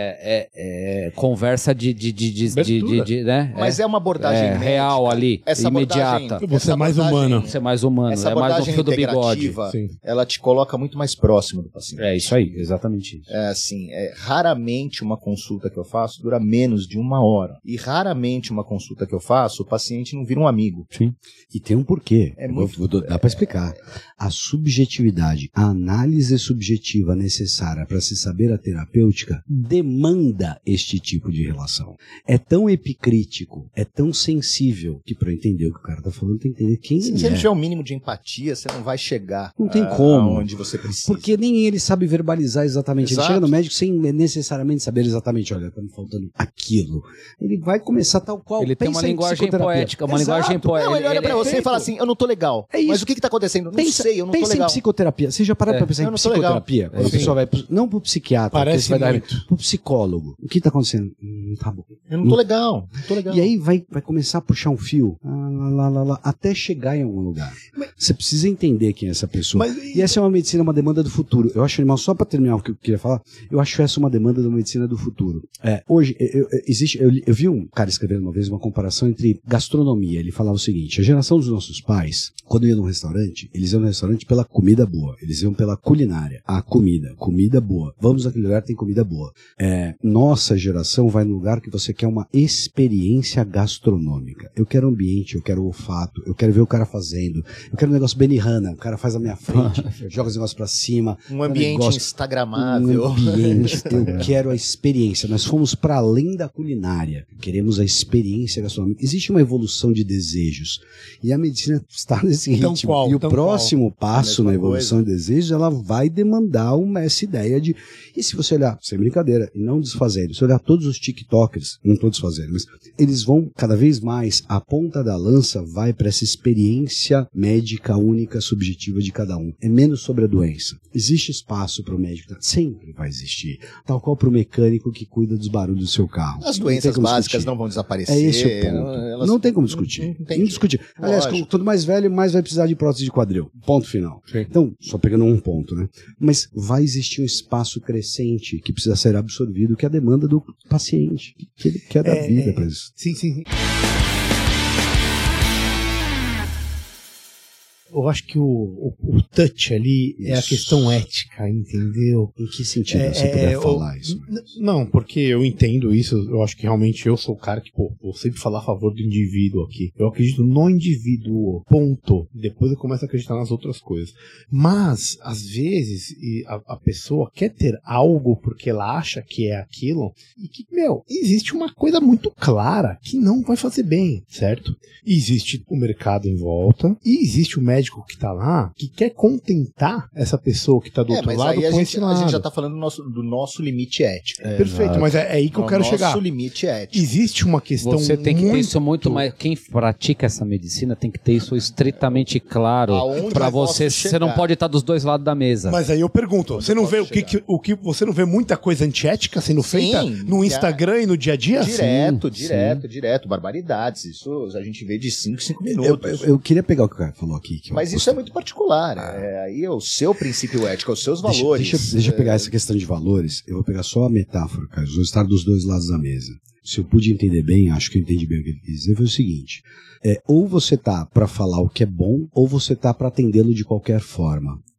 É, é, é, conversa de, de, de, de, de, de, de né? Mas é, é uma abordagem é, médica, real ali, essa imediata. Você é mais humano. Você é mais humano, essa é mais um abordagem fio do bigode. integrativa, ela te coloca muito mais próximo do paciente. É isso aí, exatamente isso. É assim, é, raramente uma consulta que eu faço dura menos de uma hora. E raramente uma consulta que eu faço, o paciente não vira um amigo. Sim. E tem um porquê. É muito, vou, vou, dá para explicar. A subjetividade, a análise subjetiva necessária para se saber a terapêutica demanda este tipo de relação. É tão epicrítico, é tão sensível que para entender o que o cara tá falando tem que entender quem Se ele você é. não tiver um mínimo de empatia, você não vai chegar Não tem a, como. aonde você precisa. Porque nem ele sabe verbalizar exatamente. Exato. Ele chega no médico sem necessariamente saber exatamente, olha, tá me faltando aquilo. Ele vai começar tal qual. Ele tem uma pensa em linguagem psicoterapia. poética, uma Exato. linguagem poética. Não, ele olha pra você e fala assim, eu não tô legal. É isso. Mas o que que tá acontecendo? Não Pensa, sei, eu não tô pensa legal. em psicoterapia. Você já parou É, pra pensar eu em não tô legal. psicoterapia? Quando É, a pessoa sim. vai pro, não pro psiquiatra, Parece porque você vai muito. dar pro psicólogo. O que tá acontecendo? Hum, tá bom. Eu não tô legal, não tô legal. E aí vai, vai começar a puxar um fio ah, lá, lá, lá, lá, até chegar em algum lugar. Você precisa entender quem é essa pessoa. Mas- E essa é uma medicina, uma demanda do futuro. Eu acho animal, só pra terminar o que eu queria falar, eu acho essa uma demanda da medicina do futuro. É, hoje, eu, eu- existe, eu, li- eu vi um cara escrevendo uma vez uma comparação entre gastronomia. Ele falava o seguinte: a geração dos nossos pais, quando iam num restaurante, eles iam no restaurante pela comida boa. Eles iam pela culinária. A comida, comida boa. Vamos naquele lugar que tem comida boa. É, nossa geração vai no lugar que você quer uma experiência gastronômica. Eu quero ambiente, eu quero olfato, eu quero ver o cara fazendo. Eu quero um negócio Benihana. O cara faz à minha frente, joga os negócios pra cima. Um ambiente negócio- instagramável. Um ambiente. Eu quero a experiência. Nós fomos para além da culinária. Queremos a experiência gastronômica. Existe uma evolução de desejos. E a medicina está nesse Então ritmo. qual? E o Então próximo passo Mesma na evolução de desejos, ela vai demandar uma, essa ideia de... E se você olhar, sem brincadeira, e não desfazendo, se olhar todos os TikTokers, não estou desfazendo, mas eles vão cada vez mais, a ponta da lança vai para essa experiência médica única, subjetiva de cada um. É menos sobre a doença. Existe espaço para o médico, sempre vai existir. Tal qual para o mecânico que cuida dos barulhos do seu carro. As Não doenças tem como básicas discutir. não vão desaparecer. É esse o ponto. não- elas- Não tem como discutir. Não tem Não discutir. Aliás, Lógico. quanto mais velho, mais vai precisar de prótese de quadril. Ponto final. Sim. Então, só pegando um ponto, né? Mas vai existir um espaço crescente que precisa ser absorvido, que é a demanda do paciente, que ele quer dar É, vida é. para isso. Sim, sim, sim. Eu acho que o, o, o touch ali é a Isso. questão ética, entendeu? Em que sentido É, você puder é, falar o- isso? N- Não, porque eu entendo isso, eu acho que realmente eu sou o cara que, pô, vou sempre falar a favor do indivíduo aqui. Eu acredito no indivíduo, ponto. Depois eu começo a acreditar nas outras coisas. Mas, às vezes, e a, a pessoa quer ter algo porque ela acha que é aquilo, e que, meu, existe uma coisa muito clara que não vai fazer bem, certo? E existe o mercado em volta, e existe o médico que tá lá, que quer contentar essa pessoa que tá do É, outro mas lado aí a com gente, esse a lado. gente já tá falando do nosso, do nosso limite ético. Perfeito, mas é, é aí que eu É o quero nosso chegar. limite ético. Existe uma questão Você tem que ter muito... isso muito mais. Quem pratica essa medicina tem que ter isso estritamente claro Aonde pra eu posso você. Você não chegar? pode estar dos dois lados da mesa. Mas aí eu pergunto, você não posso vê o que, chegar? que- o que você não vê muita coisa antiética sendo Sim, feita no já- Instagram e no dia a dia? Direto, Sim, direto, sim. direto. Barbaridades. Isso a gente vê de cinco, cinco Eu, minutos. eu- eu queria pegar o que o cara falou aqui. que eu Mas isso gosto- é muito particular. É, aí é o seu princípio ético, é os seus Deixa- valores. Deixa, deixa eu pegar É, essa questão de valores. Eu vou pegar só a metáfora, cara. Vou estar dos dois lados da mesa. Se eu pude entender bem, acho que eu entendi bem o que ele quis dizer, foi o seguinte. É, ou você tá para falar o que é bom, ou você tá para atendê-lo de qualquer forma.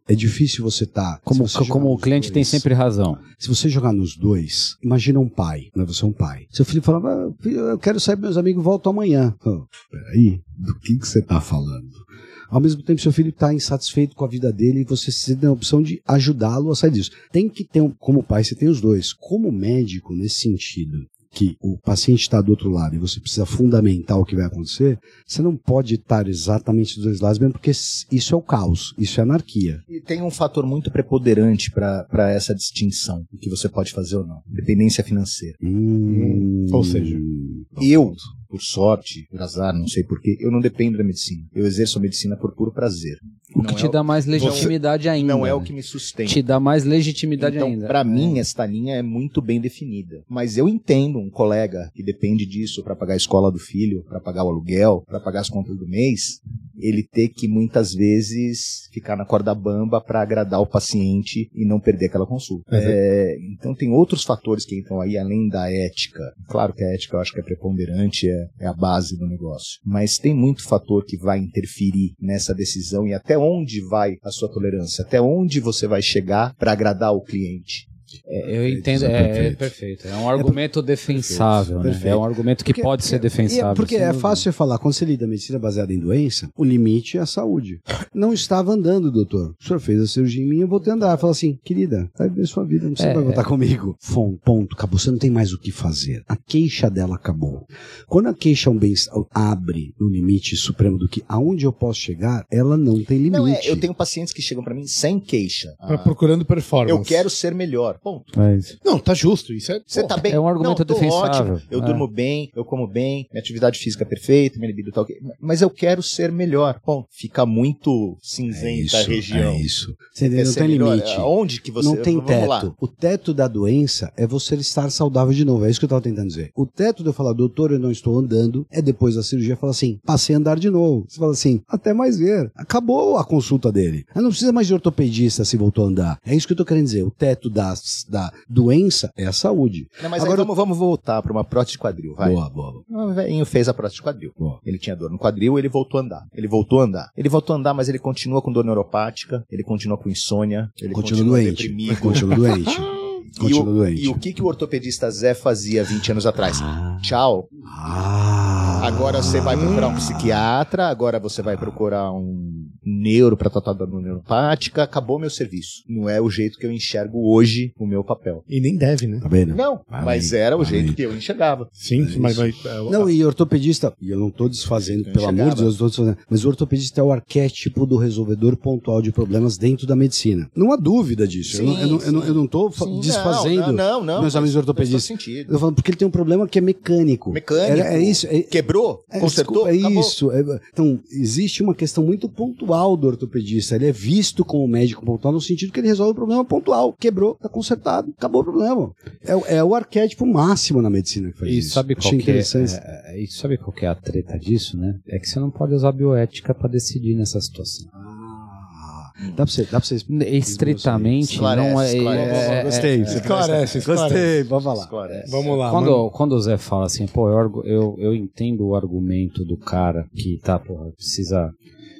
é difícil você estar... Como, como o cliente dois, tem sempre razão. Se você jogar nos dois, imagina um pai, né? Você é um pai. Seu filho fala, ah, filho, eu quero sair com meus amigos, volto amanhã. Oh, peraí, do que, que você está falando? Ao mesmo tempo, seu filho está insatisfeito com a vida dele e você se tem a opção de ajudá-lo a sair disso. Tem que ter, um, como pai, você tem os dois. Como médico, nesse sentido, que o paciente está do outro lado e você precisa fundamentar o que vai acontecer, você não pode estar exatamente dos dois lados mesmo, porque isso é o caos, isso é anarquia. E tem um fator muito preponderante para essa distinção, o que você pode fazer ou não. Dependência financeira. Hum, ou seja, eu... por sorte, por azar, não sei porquê, eu não dependo da medicina. Eu exerço a medicina por puro prazer. O que não te é dá mais legitimidade você, ainda. Não é né? o que me sustenta. Te dá mais legitimidade então, ainda. Pra mim, esta linha é muito bem definida. Mas eu entendo um colega que depende disso para pagar a escola do filho, para pagar o aluguel, para pagar as contas do mês, ele ter que muitas vezes ficar na corda bamba para agradar o paciente e não perder aquela consulta. É, então tem outros fatores que entram aí além da ética. Claro que a ética eu acho que é preponderante, é, é a base do negócio. Mas tem muito fator que vai interferir nessa decisão e até onde vai a sua tolerância, até onde você vai chegar para agradar o cliente. É, eu entendo, é, é, perfeito. é perfeito. É um argumento é, defensável, perfeito, né? Perfeito. É um argumento que porque, pode ser defensável. É, porque é fácil você falar, quando você lida a medicina baseada em doença, o limite é a saúde. Não estava andando, doutor. O senhor fez a cirurgia em mim, eu voltei a andar. Fala assim, querida, vai ver sua vida, não você é, vai voltar é. comigo. Fom, ponto, acabou. Você não tem mais o que fazer. A queixa dela acabou. Quando a queixa é um bem, abre no limite supremo do que aonde eu posso chegar, ela não tem limite. Não, é, eu tenho pacientes que chegam para mim sem queixa. Ah, procurando performance. Eu quero ser melhor. Ponto. Mas... Não, tá justo. Isso é. Você tá bem? É um argumento não, defensável. Ótimo. Eu é. durmo bem, eu como bem, minha atividade física é perfeita, minha libido tá ok. Mas eu quero ser melhor. Bom, fica muito cinzenta é isso, a região. É isso. Você não tem melhor? limite. Onde que você... Não tem Vamos teto. Lá. O teto da doença é você estar saudável de novo. É isso que eu tava tentando dizer. O teto de eu falar, doutor, eu não estou andando, é depois da cirurgia falar assim, passei a andar de novo. Você fala assim, até mais ver. Acabou a consulta dele. Eu não precisa mais de ortopedista se voltou a andar. É isso que eu tô querendo dizer. O teto das, da doença é a saúde. Não, mas agora vamos, vamos voltar para uma prótese de quadril, vai. Boa, boa. O velhinho fez a prótese de quadril. Boa. Ele tinha dor no quadril, ele voltou a andar. Ele voltou a andar. Ele voltou a andar, mas ele continua com dor neuropática, ele continua com insônia, ele continua, continua doente. deprimido. Continua doente. E o, e o que, que o ortopedista Zé fazia vinte anos atrás? Ah. Tchau. Ah. Agora você vai procurar um psiquiatra, agora você vai procurar um neuro para tratar da dor neuropática. Acabou meu serviço. Não é o jeito que eu enxergo hoje o meu papel. E nem deve, né? Tá vendo? Não, vai mas aí, era o jeito aí. que eu enxergava. Sim, é mas... mas não, e ortopedista, e eu não estou desfazendo, pelo enxergava. amor de Deus, eu tô desfazendo, mas o ortopedista é o arquétipo do resolvedor pontual de problemas dentro da medicina. Não há dúvida disso. Sim, eu, não, eu, não, eu não estou desfazendo não, não, não, meus amigos ortopedistas. Eu tô falando porque ele tem um problema que é mecânico. Mecânico. É, é isso. É, Quebrou? É, consertou? Desculpa, é acabou. isso. É, então, existe uma questão muito pontual do ortopedista. Ele é visto como médico pontual no sentido que ele resolve o problema pontual. Quebrou, tá consertado, acabou o problema. É, é o arquétipo máximo na medicina que faz e isso. Sabe qual que é, é, e sabe qual que é a treta disso, né? É que você não pode usar bioética para decidir nessa situação. Dá pra você, dá pra você estritamente esclarece, não é, esclarece. é, é Gostei. é, esclarece, esclarece. Gostei, vamos falar. Esclarece. Vamos lá. Quando, quando o Zé fala assim, pô, eu, eu, eu entendo o argumento do cara que tá, porra, precisa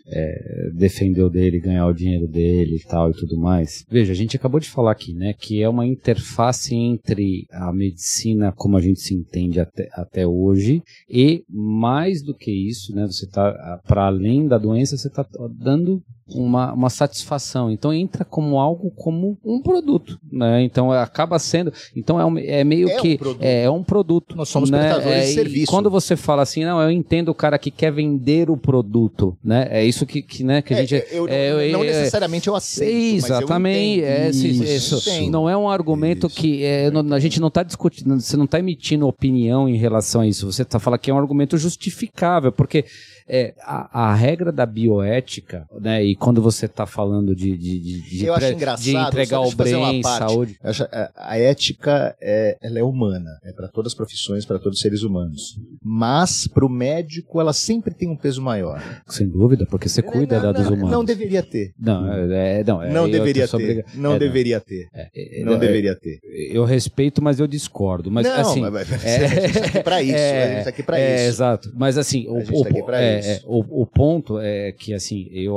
é, defender o dele, ganhar o dinheiro dele e tal e tudo mais. Veja, a gente acabou de falar aqui, né, que é uma interface entre a medicina como a gente se entende até, até hoje e mais do que isso, né, você tá, para além da doença, você tá dando Uma, uma satisfação, então entra como algo como um produto, né? Então acaba sendo, então é, um, é meio é que um é, é um produto. Nós somos né? prestadores é, de serviço. Quando você fala assim, não, eu entendo o cara que quer vender o produto, né? É isso que, que, né, que a gente. É, eu, é, não é, necessariamente eu aceito. Exatamente. Mas eu é, isso, isso, isso. Não é um argumento isso. que é, não, a gente não está discutindo, você não está emitindo opinião em relação a isso. Você está falando que é um argumento justificável, porque É, a, a regra da bioética, né, e quando você está falando de, de, de, de, eu entre, acho engraçado, de entregar o bem, saúde... Eu acho, a, a ética é, ela é humana, é para todas as profissões, para todos os seres humanos. Mas, para o médico, ela sempre tem um peso maior. Sem dúvida, porque você cuida não, da, dos não, humanos. Não deveria ter. Não, é, não, é, não eu deveria ter. obriga... Não é, deveria ter. É, é, não é, deveria ter. Eu respeito, mas eu discordo. Mas, não, assim, mas, mas é, a gente está aqui para isso. É, a gente está aqui para é, isso. Exato. Mas assim, o, o, tá é, é, o, o ponto é que assim, eu acho que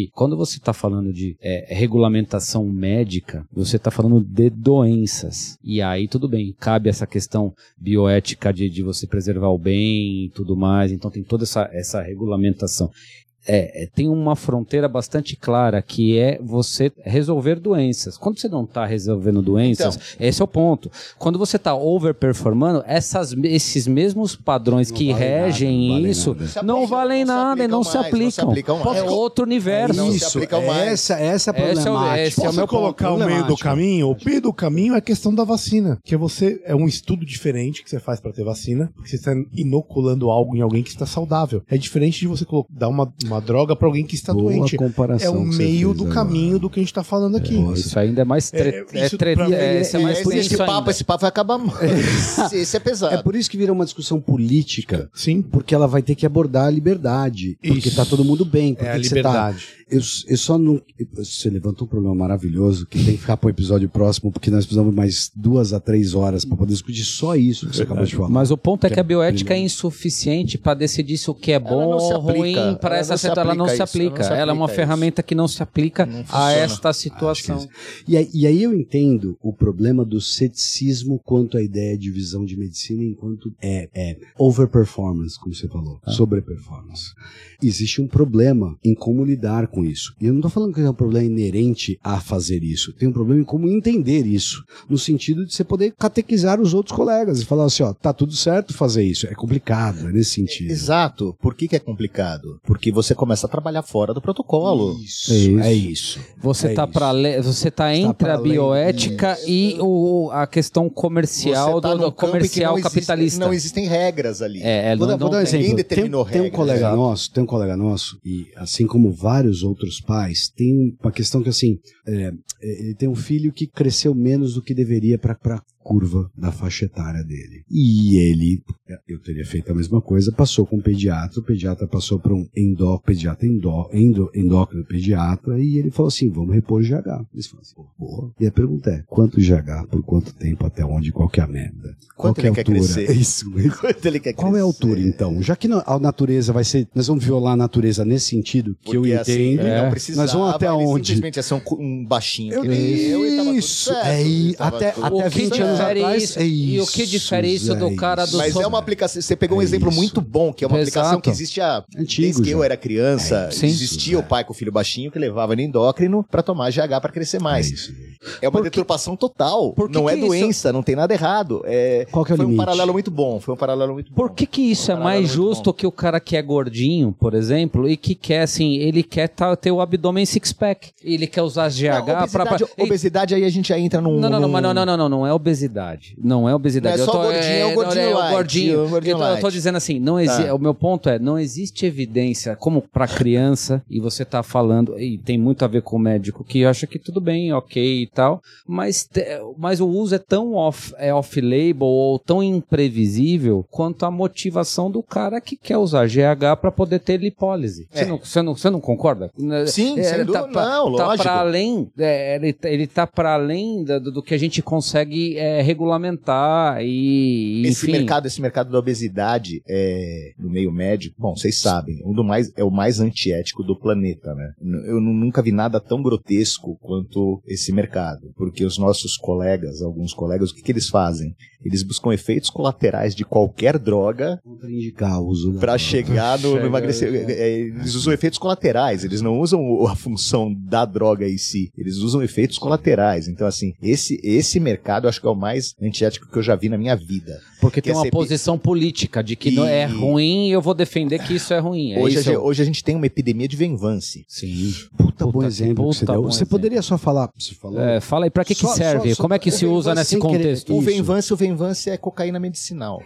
que quando você está falando de é, regulamentação médica, você está falando de doenças. E aí tudo bem, cabe essa questão bioética de, de você preservar o bem e tudo mais, então tem toda essa, essa regulamentação. É, é, tem uma fronteira bastante clara que é você resolver doenças. Quando você não está resolvendo doenças, então, esse é o ponto. Quando você está overperformando, essas, esses mesmos padrões não que vale regem nada, não isso vale não valem nada e não se aplicam. É outro universo. Isso, essa, essa é a problemática. Esse é o meu colocar o meio do caminho? O meio do caminho é a questão da vacina. Que você é um estudo diferente que você faz para ter vacina, porque você está inoculando algo em alguém que está saudável. É diferente de você dar uma uma droga para alguém que está Boa doente. É o meio do agora. caminho do que a gente está falando aqui. É, isso ainda é mais tre- é, é, tre- pra, é, é, é, é mais é, esse papo, ainda. esse papo vai acabar. Esse é pesado. É por isso que vira uma discussão política. Sim. Porque ela vai ter que abordar a liberdade. Porque Isso. tá todo mundo bem. Porque É a que liberdade. Você, tá, eu, eu só não. Você levantou um problema maravilhoso que tem que ficar pro episódio próximo, porque nós precisamos mais duas a três horas para poder discutir só isso que você acabou de falar. Mas o ponto é que, que a bioética primeiro. é insuficiente para decidir se o que é bom ou ruim para essa situação. Ela não se aplica. Ela, ela é uma isso. ferramenta que não se aplica não a esta situação. E aí, e aí eu entendo o problema do ceticismo quanto à ideia de visão de medicina enquanto é, é overperformance, como você falou, ah. sobreperformance. Existe um problema em como lidar com isso. E eu não estou falando que é um problema inerente a fazer isso. Tem um problema em como entender isso. No sentido de você poder catequizar os outros colegas e falar assim, ó, tá tudo certo fazer isso. É complicado, é nesse sentido. Exato. Por que que é complicado? Porque você começa a trabalhar fora do protocolo. Isso, é isso. É isso. Você é tá isso. para le... você tá entre a bioética e o, a questão comercial tá do, do comercial não capitalista. Existe, não existem regras ali. É, é, vou, não, vou não dar um exemplo. determinou tem, tem um regras, colega exato. nosso, tem um colega nosso e assim como vários outros pais, tem uma questão que assim, é, ele tem um filho que cresceu menos do que deveria para para curva da faixa etária dele. E ele, eu teria feito a mesma coisa, passou com um pediatra, o pediatra passou para um endó, pediatra endó, endó, endócrino pediatra, e ele falou assim, vamos repor o G H. Eles falaram assim, porra. E a pergunta é, quanto G H, por quanto tempo, até onde, qual que é a merda? Qual Quanto que é a ele altura? quer crescer? É isso. Quanto ele quer Qual é a crescer? altura, então? Já que a natureza vai ser, nós vamos violar a natureza nesse sentido, que Porque, eu assim, entendo, ele é. não precisava, nós vamos até ele onde? simplesmente ia ser um, um baixinho. Eu, que nem eu, e tava tudo isso, certo, é, e tava até, tudo até O que vinte anos difere atrás, isso, é e o que difere isso do é cara do Mas so- é uma aplicação, você pegou um É exemplo isso. muito bom, que é uma Exato. aplicação que existe há, Antigo desde que já. eu era criança, É, sim. existia o pai com o filho baixinho que levava no endócrino pra tomar G H pra crescer mais. É isso. É uma deturpação total, por que não que é isso- doença, não tem nada errado. É, Qual que é o foi um limite? paralelo muito bom, foi um paralelo muito bom. Por que que isso é Um paralelo mais muito justo bom. que o cara que é gordinho, por exemplo, e que quer, assim, ele quer tá, ter o abdômen six-pack, ele quer usar G H Não, pra... obesidade, pra... obesidade aí a gente já entra num... Não, não, não, num- mas não, não, não, não, não é obesidade. Não é obesidade. Não é só eu tô, gordinho, é o gordinho não, é o light, gordinho. é o gordinho eu, tô, eu tô light. dizendo assim, não exi- Tá. o meu ponto é, não existe evidência, como pra criança, e você tá falando, e tem muito a ver com o médico, que acha que tudo bem, ok e tal, mas, te- mas o uso é tão off, é off-label ou tão imprevisível quanto a motivação do cara que quer usar G H pra poder ter lipólise. Você, É. não, você, não, você não concorda? Sim, É, sem ele dúvida, tá pra, não, tá lógico. pra além, é, ele, ele tá para além do, do que a gente consegue é, regulamentar e, Esse enfim. mercado, esse mercado da obesidade é, no meio médico, bom, vocês sabem, um do mais, é o mais antiético do planeta, né? Eu nu- nunca vi nada tão grotesco quanto esse mercado, porque os nossos colegas, alguns colegas, o que, que eles fazem? Eles buscam efeitos colaterais de qualquer droga Para indicar o uso da para droga. chegar no, no emagrecimento. É, Eles usam efeitos colaterais, eles não usam o- a função da droga em si, eles usam efeitos colaterais. Então, assim, esse, esse mercado eu acho que é o mais antiético que eu já vi na minha vida. Porque Que tem é uma ser- posição política de que E- não é ruim e eu vou defender que isso é ruim. É Hoje, a isso. gente, hoje a gente tem uma epidemia de venvance. Sim. Puta, bom Puta que exemplo que você puta deu. bom Você exemplo. poderia só falar, você falou. É, fala aí, pra que, que Só- serve? só- só- Como é que se o usa Venvance nesse sem querer- contexto? O Isso. venvance, o venvance é cocaína medicinal.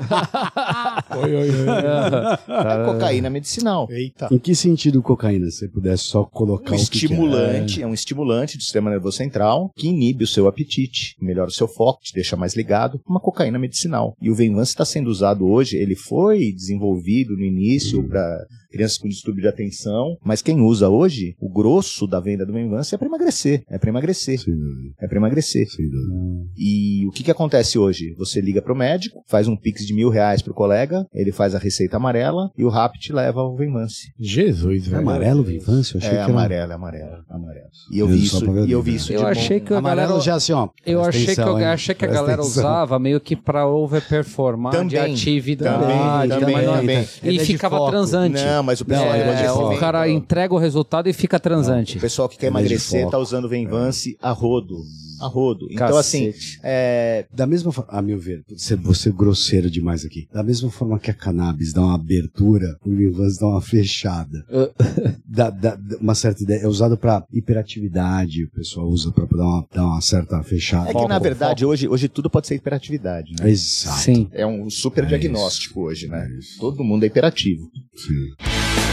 Oi, oi, oi. É cocaína medicinal. Eita. Em que sentido cocaína? Se você pudesse só colocar Um o que que é. estimulante, é. um estimulante do sistema nervoso central que inibe o seu apetite, melhora o seu foco, te deixa mais ligado, uma cocaína medicinal. E o Venvance está sendo usado hoje, ele foi desenvolvido no início para crianças com distúrbio de atenção, mas quem usa hoje, o grosso da venda do Venvance é para emagrecer, é para emagrecer, Sem dúvida. é para emagrecer. Sem dúvida. E o que que acontece hoje? Você liga pro médico, faz um pix de mil reais pro colega, ele faz a receita amarela e o Rap te leva ao Venvance. Jesus, É velho. amarelo, Vinvância? Eu achei É que era... amarelo, é amarelo, é amarelo. E eu Viu, vi só isso, pra ver e eu o vi vídeo. isso de Eu bom. achei que a Amarelo galera... já assim, ó. Eu presta achei, atenção, que, eu hein? achei que a Presta galera atenção. usava meio que pra overperformar de Também, atividade. também, mas não- também. E Ele é de ficava foco. transante. Não, mas o pessoal Não, é, é, É, de o foco. cara entrega o resultado e fica transante. O pessoal que quer Ele é de emagrecer foco. tá usando o Venvance a rodo. A rodo. Então, Cacete. assim, é, Da mesma forma, a meu ver, você, você é grosseiro demais aqui. Da mesma forma que a cannabis dá uma abertura, o Vinvance dá uma fechada. dá, dá, dá uma certa ideia. É usado pra hiperatividade, o pessoal usa pra dar uma, dar uma certa fechada. é que na verdade hoje, hoje tudo pode ser hiperatividade, né? Exato. Sim. É um super É diagnóstico hoje, né? É isso. Todo mundo é hiperativo. Sim.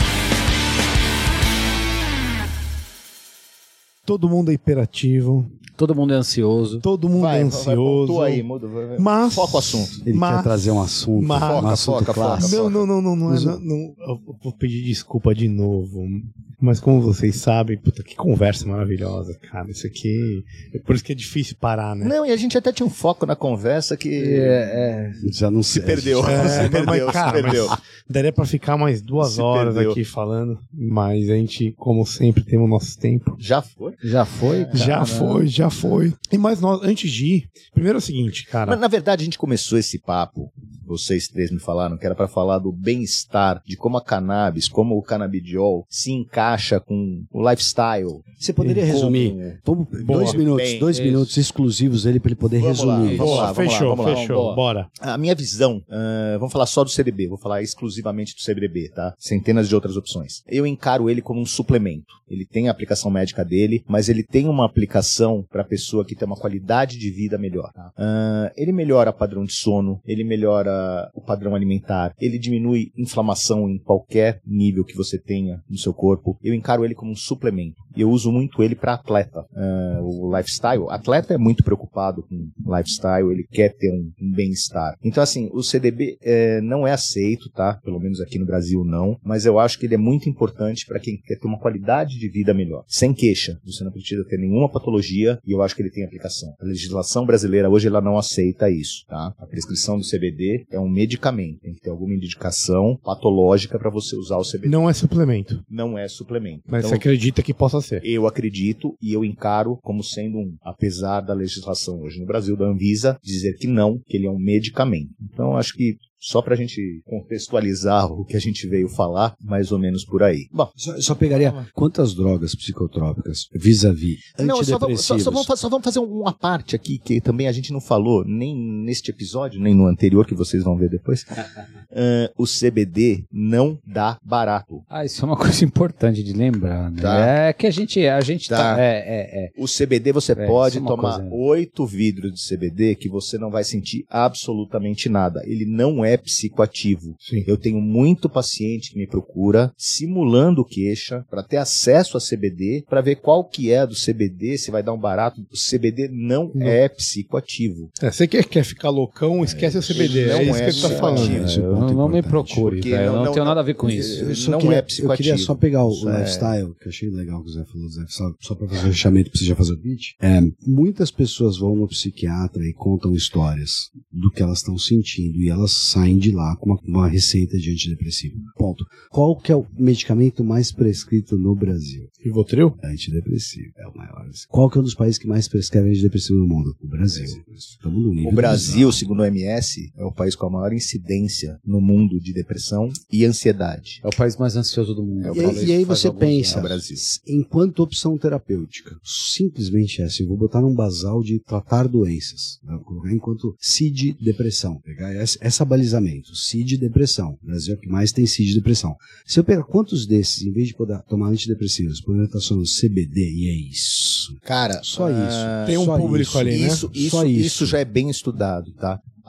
Todo mundo é hiperativo, Todo mundo é ansioso. todo mundo Vai, é vai, ansioso. pontua aí, muda, vai, vai. Mas- Foca o assunto. Ele Mas- quer trazer um assunto, mas- um Foca, assunto foca, clássico. foca. Não, não, não, não, não, é, Mas o- não, não, eu vou pedir desculpa de novo. Mas como vocês sabem, puta, que conversa maravilhosa, cara. Isso aqui. É por isso que é difícil parar, né? Não, e a gente até tinha um foco na conversa que É, Já não se sei. perdeu. É, se mas, perdeu, se cara, perdeu. mas daria pra ficar mais duas Se horas perdeu. aqui falando, mas a gente, como sempre, temos nosso tempo. Já foi? já foi? Cara? Já foi, já foi. E mais nós, antes de ir, primeiro é o seguinte, cara. Mas, na verdade, a gente começou esse papo, vocês três me falaram, que era para falar do bem-estar, de como a cannabis, como o canabidiol se encaixa com o lifestyle. Você poderia Com- resumir? Vamos, dois minutos, Bem, dois isso. minutos exclusivos dele para ele poder Vamos lá, resumir. vamos Boa, lá, vamos fechou, lá, vamos lá. fechou. Vamos Bora. A minha visão, ah, vamos falar só do C D B, vou falar exclusivamente do C D B, tá? Centenas de outras opções. Eu encaro ele como um suplemento. Ele tem a aplicação médica dele, mas ele tem uma aplicação para a pessoa que tem uma qualidade de vida melhor. Tá? Ah, ele melhora o padrão de sono, ele melhora o padrão alimentar, ele diminui inflamação em qualquer nível que você tenha no seu corpo. Eu encaro ele como um suplemento. E eu uso muito ele para atleta. Ah, o lifestyle, atleta é muito preocupado com lifestyle, ele quer ter um, um bem-estar. Então, assim, o C D B eh, não é aceito, tá? Pelo menos aqui no Brasil não, mas eu acho que ele é muito importante para quem quer ter uma qualidade de vida melhor. Sem queixa, você não precisa ter nenhuma patologia e eu acho que ele tem aplicação. A legislação brasileira hoje ela não aceita isso, tá? A prescrição do C B D é um medicamento, tem que ter alguma indicação patológica para você usar o C B D. Não é suplemento, Não é suplemento. mas Então, você acredita que possa ser. eu acredito e eu encaro como sendo um, apesar da legislação hoje no Brasil, da Anvisa, dizer que não, que ele é um medicamento. Então, acho que só pra gente contextualizar o que a gente veio falar, mais ou menos por aí. Bom, Só, só pegaria quantas drogas psicotrópicas vis-a-vis não, só vamos, antidepressivos? só, só vamos, fa- só vamos fazer uma parte aqui que também a gente não falou, nem neste episódio, nem no anterior, que vocês vão ver depois. Ah, o C B D não dá barato. Ah, isso é uma coisa importante de lembrar, né? Tá. É que a gente, a gente tá. Tá. é, é, é. O C B D você É, pode isso é uma tomar coisa- oito vidros de C B D que você não vai sentir absolutamente nada. Ele não é psicoativo. Sim. Eu tenho muito paciente que me procura simulando queixa para ter acesso a C B D, para ver qual que é do C B D, se vai dar um barato. O C B D não, Não. é psicoativo. É, você quer, quer ficar loucão, esquece o C B D. não É isso é que ele tá psicoativo. falando. Esse é o Eu ponto não me importante. procure, Porque velho, eu não- não, não- tenho não- nada a ver com isso. Eu só Não queria, é eu psicoativo. queria só pegar o Isso é- lifestyle, que eu achei legal que o Zé falou, Zé, só, só pra fazer o fechamento, precisa fazer o pitch. É, muitas pessoas vão no psiquiatra e contam histórias do que elas estão sentindo e elas saem de lá com uma, uma receita de antidepressivo. Ponto. Qual que é o medicamento mais prescrito no Brasil? Rivotril? Antidepressivo. É o maior. Qual que é um dos países que mais prescreve antidepressivo no mundo? O Brasil. Estamos no nível O Brasil, bizarro. segundo a O M S, é o país com a maior incidência no mundo de depressão e ansiedade. É o país mais ansioso do mundo. É o E, país aí- e aí faz você alguns pensa, É o Brasil. enquanto opção terapêutica, simplesmente é assim, eu vou botar num basal de tratar doenças, né? Vou colocar enquanto C I D depressão, pegar essa, essa balizamento, C I D depressão, o Brasil é o que mais tem C I D depressão. Se eu pegar quantos desses, em vez de poder tomar antidepressivos, poderia estar só no C B D, e é isso. Cara, Só ah, isso. Tem um Só público isso. ali, né? Isso, isso, Só isso. isso. já é bem estudado, tá?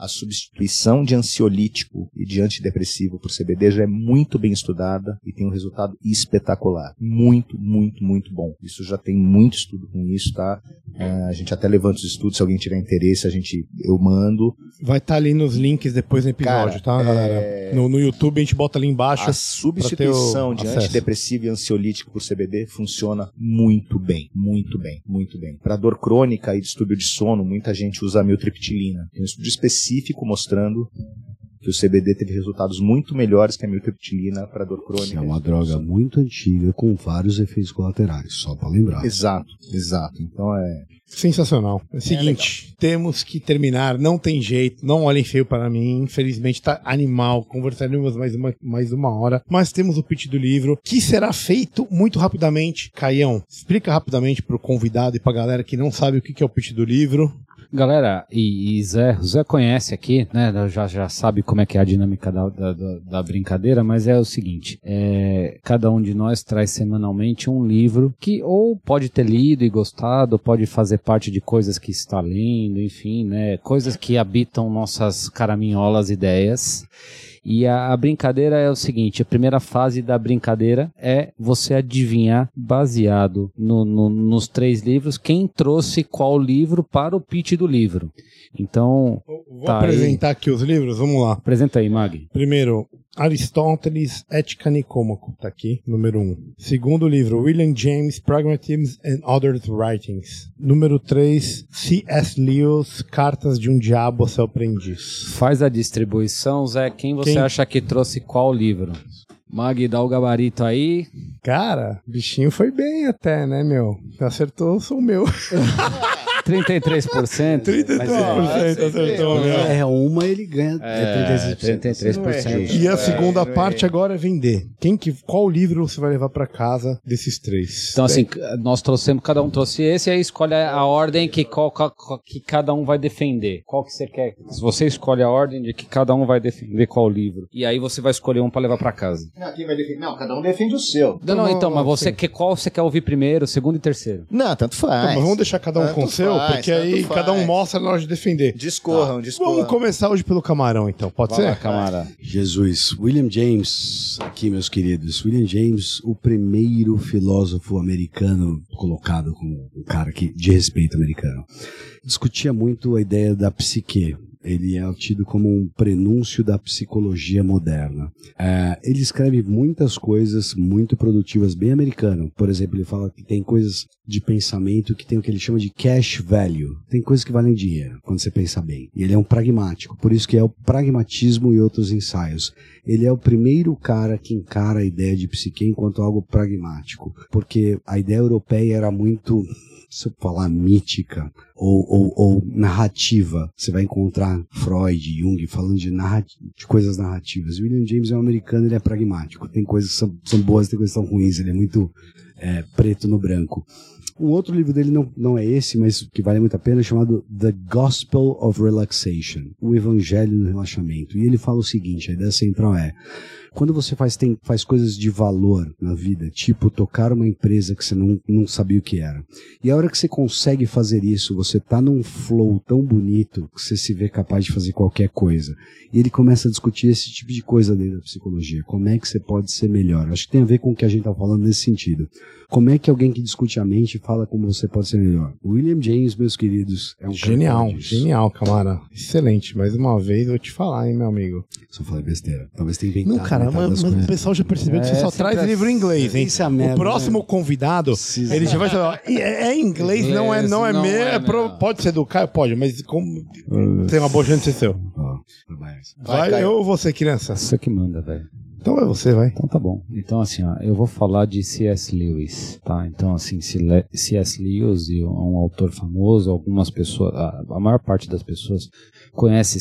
a substituição de ansiolítico e de antidepressivo por C B D já é muito bem estudada e tem um resultado espetacular. Muito, muito, muito bom. Isso já tem muito estudo com isso, tá? Uh, a gente até levanta os estudos, se alguém tiver interesse, a gente, eu mando. Vai estar tá ali nos links depois no episódio, Cara, tá, galera? É... No, no YouTube a gente bota ali embaixo. A substituição de acesso. Antidepressivo e ansiolítico por C B D funciona muito bem, muito bem, muito bem. Para dor crônica e distúrbio de sono, muita gente usa a amitriptilina. Tem um estudo específico mostrando que o C B D teve resultados muito melhores que a amitriptilina para dor crônica. É uma droga muito antiga com vários efeitos colaterais, só para lembrar. Exato, exato. Então é... Sensacional. É o seguinte, é temos que terminar, não tem jeito, não olhem feio para mim, infelizmente tá animal, conversaremos mais uma, mais uma hora, mas temos o pitch do livro, que será feito muito rapidamente. Caião, explica rapidamente pro convidado e pra galera que não sabe o que é o pitch do livro. Galera, e, e Zé, o Zé conhece aqui, né, já, já sabe como é que é a dinâmica da, da, da brincadeira, mas é o seguinte, é, cada um de nós traz semanalmente um livro que ou pode ter lido e gostado, pode fazer parte de coisas que está lendo, enfim, né, coisas que habitam nossas caraminholas ideias. E a, a brincadeira é o seguinte, a primeira fase da brincadeira é você adivinhar, baseado no, no, nos três livros, quem trouxe qual livro para o pitch do livro. Então... Vou tá apresentar aí. Aqui os livros, vamos lá. Apresenta aí, Mag. Primeiro, Aristóteles, Ética Nicômaco, tá aqui, número um. Segundo livro, William James, Pragmatism and Other Writings. Número três, C S Lewis, Cartas de um Diabo ao Seu Aprendiz. Faz a distribuição, Zé, quem você quem? acha que trouxe qual livro? Mag, dá o gabarito aí. Cara, o bichinho foi bem até, né, meu? Acertou, sou o meu. trinta e três por cento? trinta e três por cento acertou, meu. É, uma ele ganha é, trinta e três por cento. E a segunda é, parte agora é vender. Quem que, qual livro você vai levar pra casa desses três? Então, assim, nós trouxemos, cada um trouxe esse, e aí escolhe a ordem que, qual, qual, que cada um vai defender. Qual que você quer? Você escolhe a ordem de que cada um vai defender qual livro. E aí você vai escolher um pra levar pra casa. Não, quem vai defender? Não, cada um defende o seu. Não, não, então, mas você quer, qual você quer ouvir primeiro, segundo e terceiro? Não, tanto faz. Então, mas vamos deixar cada um tanto com o seu, faz, porque aí faz. Cada um mostra na hora de defender. Discorram, tá. discorram. Vamos começar hoje pelo camarão, então, pode Vai ser? Lá, camarão. Jesus, William James, aqui meus queridos, William James, o primeiro filósofo americano colocado como um cara que, de respeito americano, discutia muito a ideia da psique. Ele é tido como um prenúncio da psicologia moderna. É, ele escreve muitas coisas muito produtivas, bem americano. Por exemplo, ele fala que tem coisas de pensamento que tem o que ele chama de cash value. Tem coisas que valem dinheiro, quando você pensa bem. E ele é um pragmático, por isso que é o Pragmatismo e Outros Ensaios. Ele é o primeiro cara que encara a ideia de psique enquanto algo pragmático, porque a ideia europeia era muito... se eu falar mítica ou, ou, ou narrativa, você vai encontrar Freud, Jung falando de, narrat- de coisas narrativas. William James é um americano, ele é pragmático. Tem coisas que são, são boas, tem coisas que são ruins, ele é muito é, preto no branco. Um outro livro dele não, não é esse, mas que vale muito a pena, chamado The Gospel of Relaxation, o Evangelho do Relaxamento. E ele fala o seguinte, a ideia central é: quando você faz, tem, faz coisas de valor na vida, tipo tocar uma empresa que você não, não sabia o que era, e a hora que você consegue fazer isso, você tá num flow tão bonito que você se vê capaz de fazer qualquer coisa. E ele começa a discutir esse tipo de coisa dentro da psicologia. Como é que você pode ser melhor? Acho que tem a ver com o que a gente tá falando nesse sentido. Como é que alguém que discute a mente fala como você pode ser melhor? William James, meus queridos, é um genial, genial, camarada. Excelente. Mais uma vez, eu vou te falar, hein, meu amigo. Só falei besteira. Talvez tenha inventado. Não, cara, mas, mas o pessoal já percebeu é, que você só traz é, livro em inglês, hein? Isso é merda, o próximo né? convidado, Precisa. ele já vai falar, é, é inglês, inglês, não é, não é não meu. É pro, pode ser do Caio? Pode, mas como uh, tem uma boa chance de ser seu. Oh, vai, vai eu ou você, criança? Você que manda, velho. Então é você, vai. Então tá bom. Então assim, ó, eu vou falar de C S Lewis, tá? Então assim, C S Lewis é um autor famoso, algumas pessoas, a, a maior parte das pessoas conhece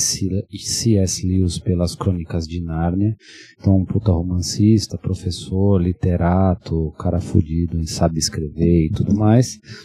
C S Lewis pelas Crônicas de Nárnia. Então um puta romancista, professor, literato, cara fudido, sabe escrever e tudo mais.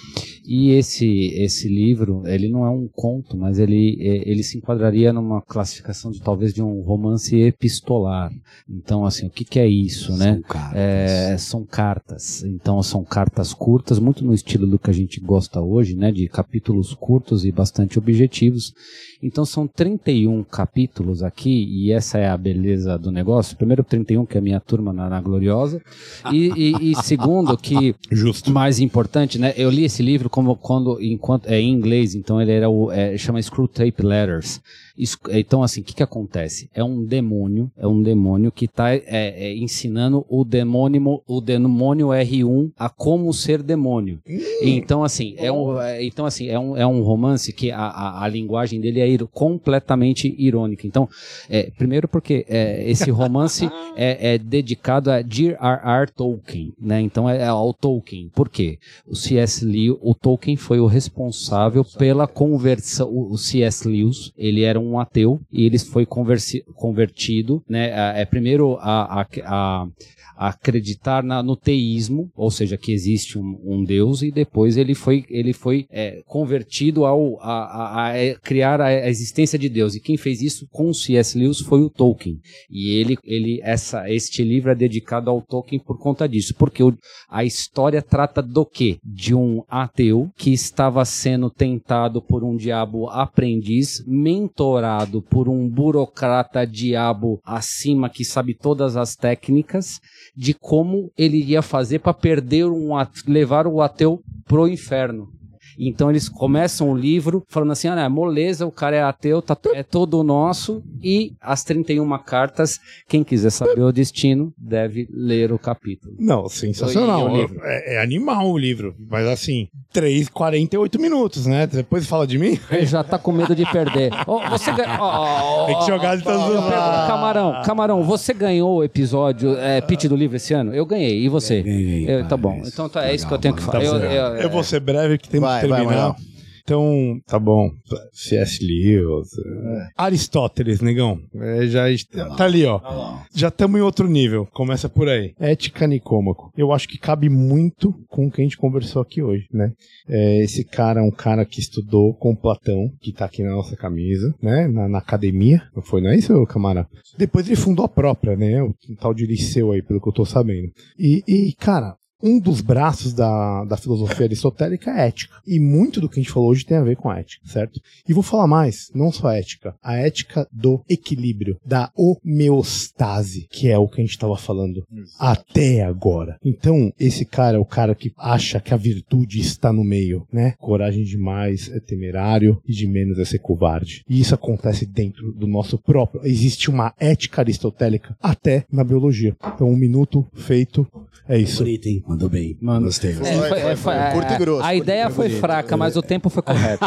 E esse, esse livro, ele não é um conto, mas ele, ele se enquadraria numa classificação de talvez de um romance epistolar. Então, assim, o que, que é isso, São né? cartas. É, são cartas. Então, são cartas curtas, muito no estilo do que a gente gosta hoje, né? De capítulos curtos e bastante objetivos. Então, são trinta e um capítulos aqui, e essa é a beleza do negócio. Primeiro, trinta e um, que é a minha turma na, na Gloriosa. E, e, e segundo, que Justo. mais importante, né? Eu li esse livro como quando, enquanto, é em inglês, então ele era o, é, chama Screwtape Letters. Isso, então, assim, o que que acontece? É um demônio, é um demônio que está é, é, ensinando o demônio, o demônio R um a como ser demônio. Então, assim, é um, é, então, assim, é um, é um romance que a, a, a linguagem dele é ir, completamente irônica. Então, é, primeiro porque é, esse romance é, é dedicado a J R R Tolkien, né? Então, é, é ao Tolkien. Por quê? O C S Lewis, o Tolkien foi o responsável pela conversão, o, o C S Lewis, ele era um um ateu e ele foi conversi- convertido, né, é, primeiro a, a, a, a acreditar na, no teísmo, ou seja, que existe um, um Deus, e depois ele foi, ele foi é, convertido ao, a, a, a criar a existência de Deus, e quem fez isso com o C S Lewis foi o Tolkien, e ele, ele essa, este livro é dedicado ao Tolkien por conta disso, porque o, a história trata do quê? De um ateu que estava sendo tentado por um diabo aprendiz, mentorado por um burocrata diabo acima que sabe todas as técnicas de como ele iria fazer para perder um ateu, levar o ateu pro inferno. Então eles começam o livro falando assim, ah, moleza, o cara é ateu, tá, é todo nosso, e as trinta e uma cartas, quem quiser saber o destino, deve ler o capítulo. Não, sensacional. E o livro? É, é animal o livro, mas assim, três, quarenta e oito minutos, né? Depois fala de mim. Ele já tá com medo de perder. Oh, você ganha... oh, Tem que jogar de todos os lados. Camarão, Camarão, você ganhou o episódio é, Pitch do livro esse ano? Eu ganhei, e você? Ganhei, Eu, tá bom, parabéns. então tá, é isso que eu Legal, tenho que mano. falar. Tá eu, bom. eu, Eu vou ser breve que temos Vai, que vai, terminar. Manuel. Então, tá bom. C S Lewis. é. Aristóteles, negão. É, já tá ali, ó. Já estamos em outro nível. Começa por aí. Ética Nicômaco. Eu acho que cabe muito com o que a gente conversou aqui hoje, né? É, esse cara é um cara que estudou com Platão, que tá aqui na nossa camisa, né? Na, na academia. Não foi, não é isso, camarada? Depois ele fundou a própria, né? O tal de Liceu aí, pelo que eu tô sabendo. E, e cara... Um dos braços da, da filosofia aristotélica é ética. E muito do que a gente falou hoje tem a ver com a ética, certo? E vou falar mais, não só a ética, a ética do equilíbrio, da homeostase, que é o que a gente estava falando até agora. Então, esse cara é o cara que acha que a virtude está no meio, né? Coragem demais é temerário e de menos é ser covarde. E isso acontece dentro do nosso próprio. Existe uma ética aristotélica até na biologia. Então, um minuto feito, é isso. Bonito, hein? Mandou bem. Mano, Gostei. É, Foi, foi- foi, é, foi. foi- Curto e grosso, A curto ideia e foi bonito. fraca, mas o tempo foi correto.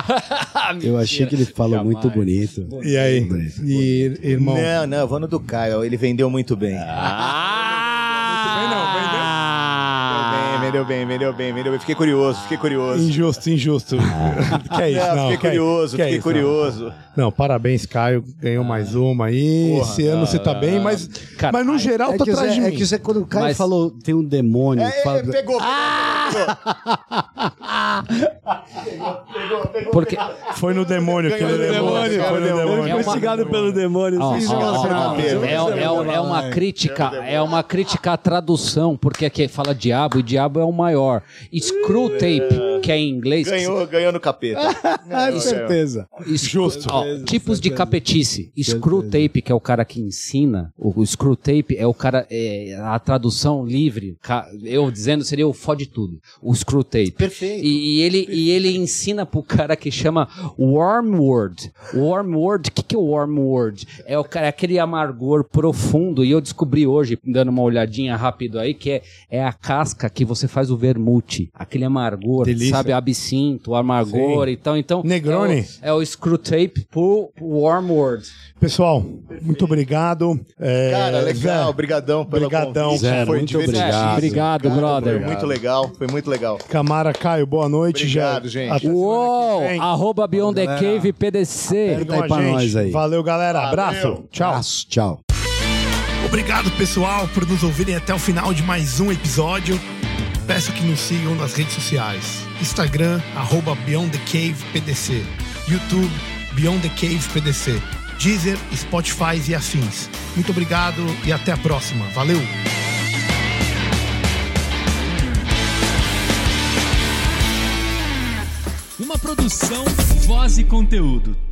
Eu achei que ele falou muito bonito. E aí? Bonito. E, irmão? Não, não, eu vou no do Caio, ele vendeu muito bem. Ah! Vendeu bem, vendeu bem, vendeu bem. Fiquei curioso, fiquei curioso. Injusto, injusto. Que é isso? Não, Não, fiquei que é- curioso, que é fiquei isso? Não. curioso. Não, parabéns, Caio. Ganhou mais uma aí. Porra. Esse ano você tá bem, mas, Cara, mas no geral É tá que, atrás de você, é mim. que você, quando o Caio Mas- falou tem um demônio. É, fala- é, pegou, pegou, Porque Foi no demônio, foi no Ganhou no demônio, demônio, foi no ganhou no demônio. É uma- Investigado pelo demônio. Ó, Vocês ó, jogaram ó, pra ó, bater. é, é- é- é uma crítica, é uma crítica à tradução, porque aqui fala diabo e diabo é o maior. Screwtape, que é em inglês. ganhou, ganhou no capeta. Ah, com certeza. Isso, Justo. ó, tipos de capetice. Screwtape, que é o cara que ensina. O, o Screwtape é o cara. É, a tradução livre, ca- eu dizendo, seria o fode tudo. O Screwtape. Perfeito. E, e ele, e ele ensina pro cara que chama Wormwood. Wormwood, o que, que é o Wormwood? É, o cara, é aquele amargor profundo. E eu descobri hoje, dando uma olhadinha rápido aí, que é, é a casca que você faz o vermute. Aquele amargor, Delícia. sabe? Absinto, amargor Sim. e tal. Então, Negroni. É o, é o Screwtape pro Wormwood. Pessoal, muito obrigado. É, Cara, legal, Zé, brigadão pelo Brigadão. convite. Zé, Foi muito divertidíssimo. obrigado. Obrigado, Cara, brother. Foi muito legal, foi muito legal. Camara, Caio, boa noite. Obrigado, já. gente. Até semana Uou! que vem. Arroba Beyond the galera. Cave P D C. Aperta Sigam aí pra a gente. nós aí. Valeu, galera. Abraço. Valeu. Tchau. Abraço, tchau. Obrigado, pessoal, por nos ouvirem até o final de mais um episódio. peço que nos sigam nas redes sociais. Instagram, arroba Beyond the Cave P D C. YouTube, Beyond the Cave P D C. Deezer, Spotify e afins. Muito obrigado e até a próxima. Valeu! Uma produção, voz e conteúdo.